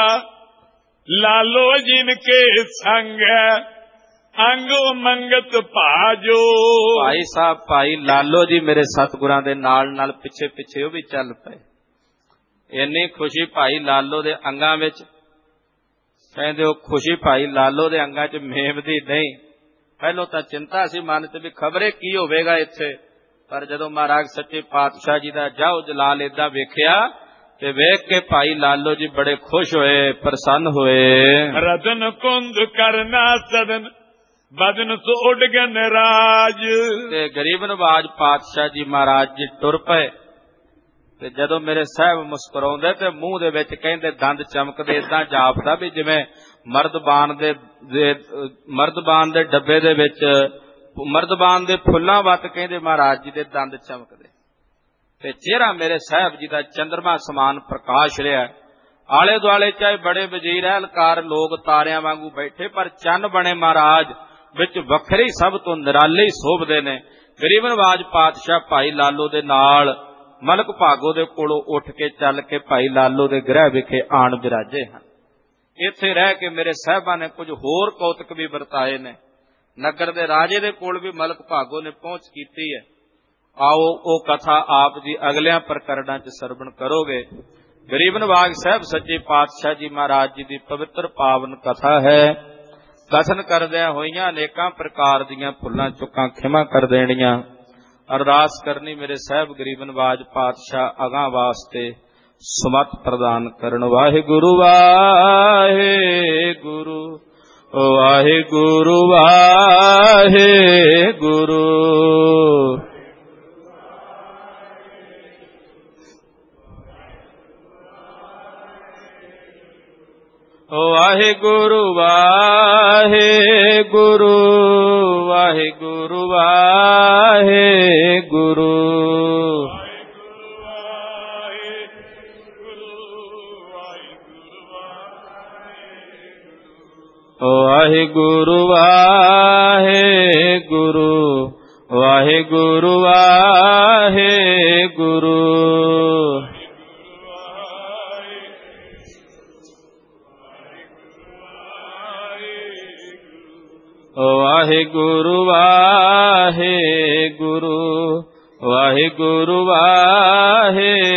ਲਾਲੋ ਜਿਨਕੇ ਸੰਗ ਅੰਗੋ ਮੰਗਤ ਭਾਜੋ।
ਭਾਈ ਸਾਹਿਬ ਭਾਈ ਲਾਲੋ ਜੀ ਮੇਰੇ ਸਤਿਗੁਰਾਂ ਦੇ ਨਾਲ ਨਾਲ ਪਿੱਛੇ ਪਿੱਛੇ ਉਹ ਵੀ ਚੱਲ ਪਏ। ਇੰਨੀ ਖੁਸ਼ੀ ਭਾਈ ਲਾਲੋ ਦੇ ਅੰਗਾਂ ਵਿੱਚ, ਕਹਿੰਦੇ ਉਹ ਖੁਸ਼ੀ ਭਾਈ ਲਾਲੋ ਦੇ ਅੰਗਾਂ 'ਚ ਮੇਵਦੀ ਨਹੀਂ। ਪਹਿਲੋਂ ਤਾਂ ਚਿੰਤਾ ਸੀ ਮਨ 'ਚ ਵੀ ਖਬਰੇ ਕੀ ਹੋਵੇਗਾ ਇੱਥੇ, ਪਰ ਜਦੋਂ ਮਹਾਰਾਜ ਸੱਚੇ ਪਾਤਸ਼ਾਹ ਜੀ ਦਾ ਜਾਓ ਜਲਾਲ ਏਦਾਂ ਵੇਖਿਆ ਤੇ ਵੇਖ ਕੇ ਭਾਈ ਲਾਲੋ ਜੀ ਬੜੇ ਖੁਸ਼ ਹੋਏ, ਪ੍ਰਸੰਨ ਹੋਏ।
ਰਤਨ ਕੁੰਦ ਕਰਨਾ ਸਦਨ ਬਦਨ ਸੋ ਉਡਗਨ ਰਾਜ।
ਤੇ ਗਰੀਬ ਨਵਾਜ ਪਾਤਸ਼ਾਹ ਜੀ ਮਹਾਰਾਜ ਜੀ ਟੁਰ ਪਏ ਤੇ ਜਦੋਂ ਮੇਰੇ ਸਾਹਿਬ ਮੁਸਕਰਾਉਂਦੇ ਤੇ ਮੂੰਹ ਦੇ ਵਿੱਚ ਕਹਿੰਦੇ ਦੰਦ ਚਮਕਦੇ, ਏਦਾਂ ਜਾਪਦਾ ਵੀ ਜਿਵੇਂ ਮਰਦਬਾਨ ਦੇ ਡੱਬੇ ਦੇ ਵਿੱਚ ਮਰਦਬਾਨ ਦੇ ਫੁੱਲਾਂ ਵੱਟ ਕਹਿੰਦੇ ਮਹਾਰਾਜ ਜੀ ਦੇ ਦੰਦ ਚਮਕਦੇ ਤੇ ਚਿਹਰਾ ਮੇਰੇ ਸਾਹਿਬ ਜੀ ਦਾ ਚੰਦਰਮਾ ਸਮਾਨ ਪ੍ਰਕਾਸ਼ ਰਿਹਾ। ਆਲੇ ਦੁਆਲੇ ਚਾਹੇ ਬੜੇ ਵਜ਼ੀਰ ਅਹਿਲਕਾਰ ਲੋਕ ਤਾਰਿਆਂ ਵਾਂਗੂ ਬੈਠੇ, ਪਰ ਚੰਨ ਬਣੇ ਮਹਾਰਾਜ ਵਿੱਚ ਵੱਖਰੇ ਸਭ ਤੋਂ ਨਿਰਾਲੇ ਸੋਭਦੇ ਨੇ। ਗਰੀਬ ਨਵਾਜ ਪਾਤਸ਼ਾਹ ਭਾਈ ਲਾਲੋ ਦੇ ਨਾਲ ਮਲਕ ਭਾਗੋ ਦੇ ਕੋਲੋਂ ਉੱਠ ਕੇ ਚੱਲ ਕੇ ਭਾਈ ਲਾਲੋ ਦੇ ਗ੍ਰਹਿ ਵਿਖੇ ਆਣ ਬਿਰਾਜੇ ਹਨ। ਇੱਥੇ ਰਹਿ ਕੇ ਮੇਰੇ ਸਾਹਿਬਾਂ ਨੇ ਕੁਝ ਹੋਰ ਕੌਤਕ ਵੀ ਵਰਤਾਏ ਨੇ। ਨਗਰ ਦੇ ਰਾਜੇ ਦੇ ਕੋਲ ਵੀ ਮਲਕ ਭਾਗੋ ਨੇ ਪਹੁੰਚ ਕੀਤੀ ਹੈ। ਆਓ ਉਹ ਕਥਾ ਆਪ ਜੀ ਅਗਲਿਆਂ ਪ੍ਰਕਰਣਾਂ 'ਚ ਸਰਵਣ ਕਰੋਗੇ। ਗਰੀਬ ਨਵਾਜ ਸਾਹਿਬ ਸੱਚੇ ਪਾਤਸ਼ਾਹ ਜੀ ਮਹਾਰਾਜ ਜੀ ਦੀ ਪਵਿੱਤਰ ਪਾਵਨ ਕਥਾ ਹੈ। ਕਥਨ ਕਰਦਿਆਂ ਹੋਈਆਂ ਅਨੇਕਾਂ ਪ੍ਰਕਾਰ ਦੀਆਂ ਭੁੱਲਾਂ ਚੁੱਕਾਂ ਖਿਮਾ ਕਰ ਦੇਣੀਆਂ। ਅਰਦਾਸ ਕਰਨੀ ਮੇਰੇ ਸਾਹਿਬ ਗਰੀਬ ਨਵਾਜ ਪਾਤਸ਼ਾਹ ਅਗਾਂਹ ਵਾਸਤੇ ਸਮਤ ਪ੍ਰਦਾਨ ਕਰਨ। ਵਾਹਿਗੁਰੂ ਵਾਹਿਗੁਰੂ ਵਾਹਿਗੁਰੂ ਵਾਹਿਗੁਰੂ। ਵਾਹਿਗੁਰੂ ਵਾਹਿਗੁਰੂ ਵਾਹਿਗੁਰੂ ਵਾਹਿਗੁਰੂ। ਵਾਹਿਗੁਰੂ ਵਾਹਿਗੁਰੂ ਵਾਹਿਗੁਰੂ ਵਾਹਿਗੁਰੂ। ਵਾਹਿਗੁਰੂ ਵਾਹਿਗੁਰੂ ਵਾਹਿਗੁਰੂ ਵਾਹਿਗੁਰੂ।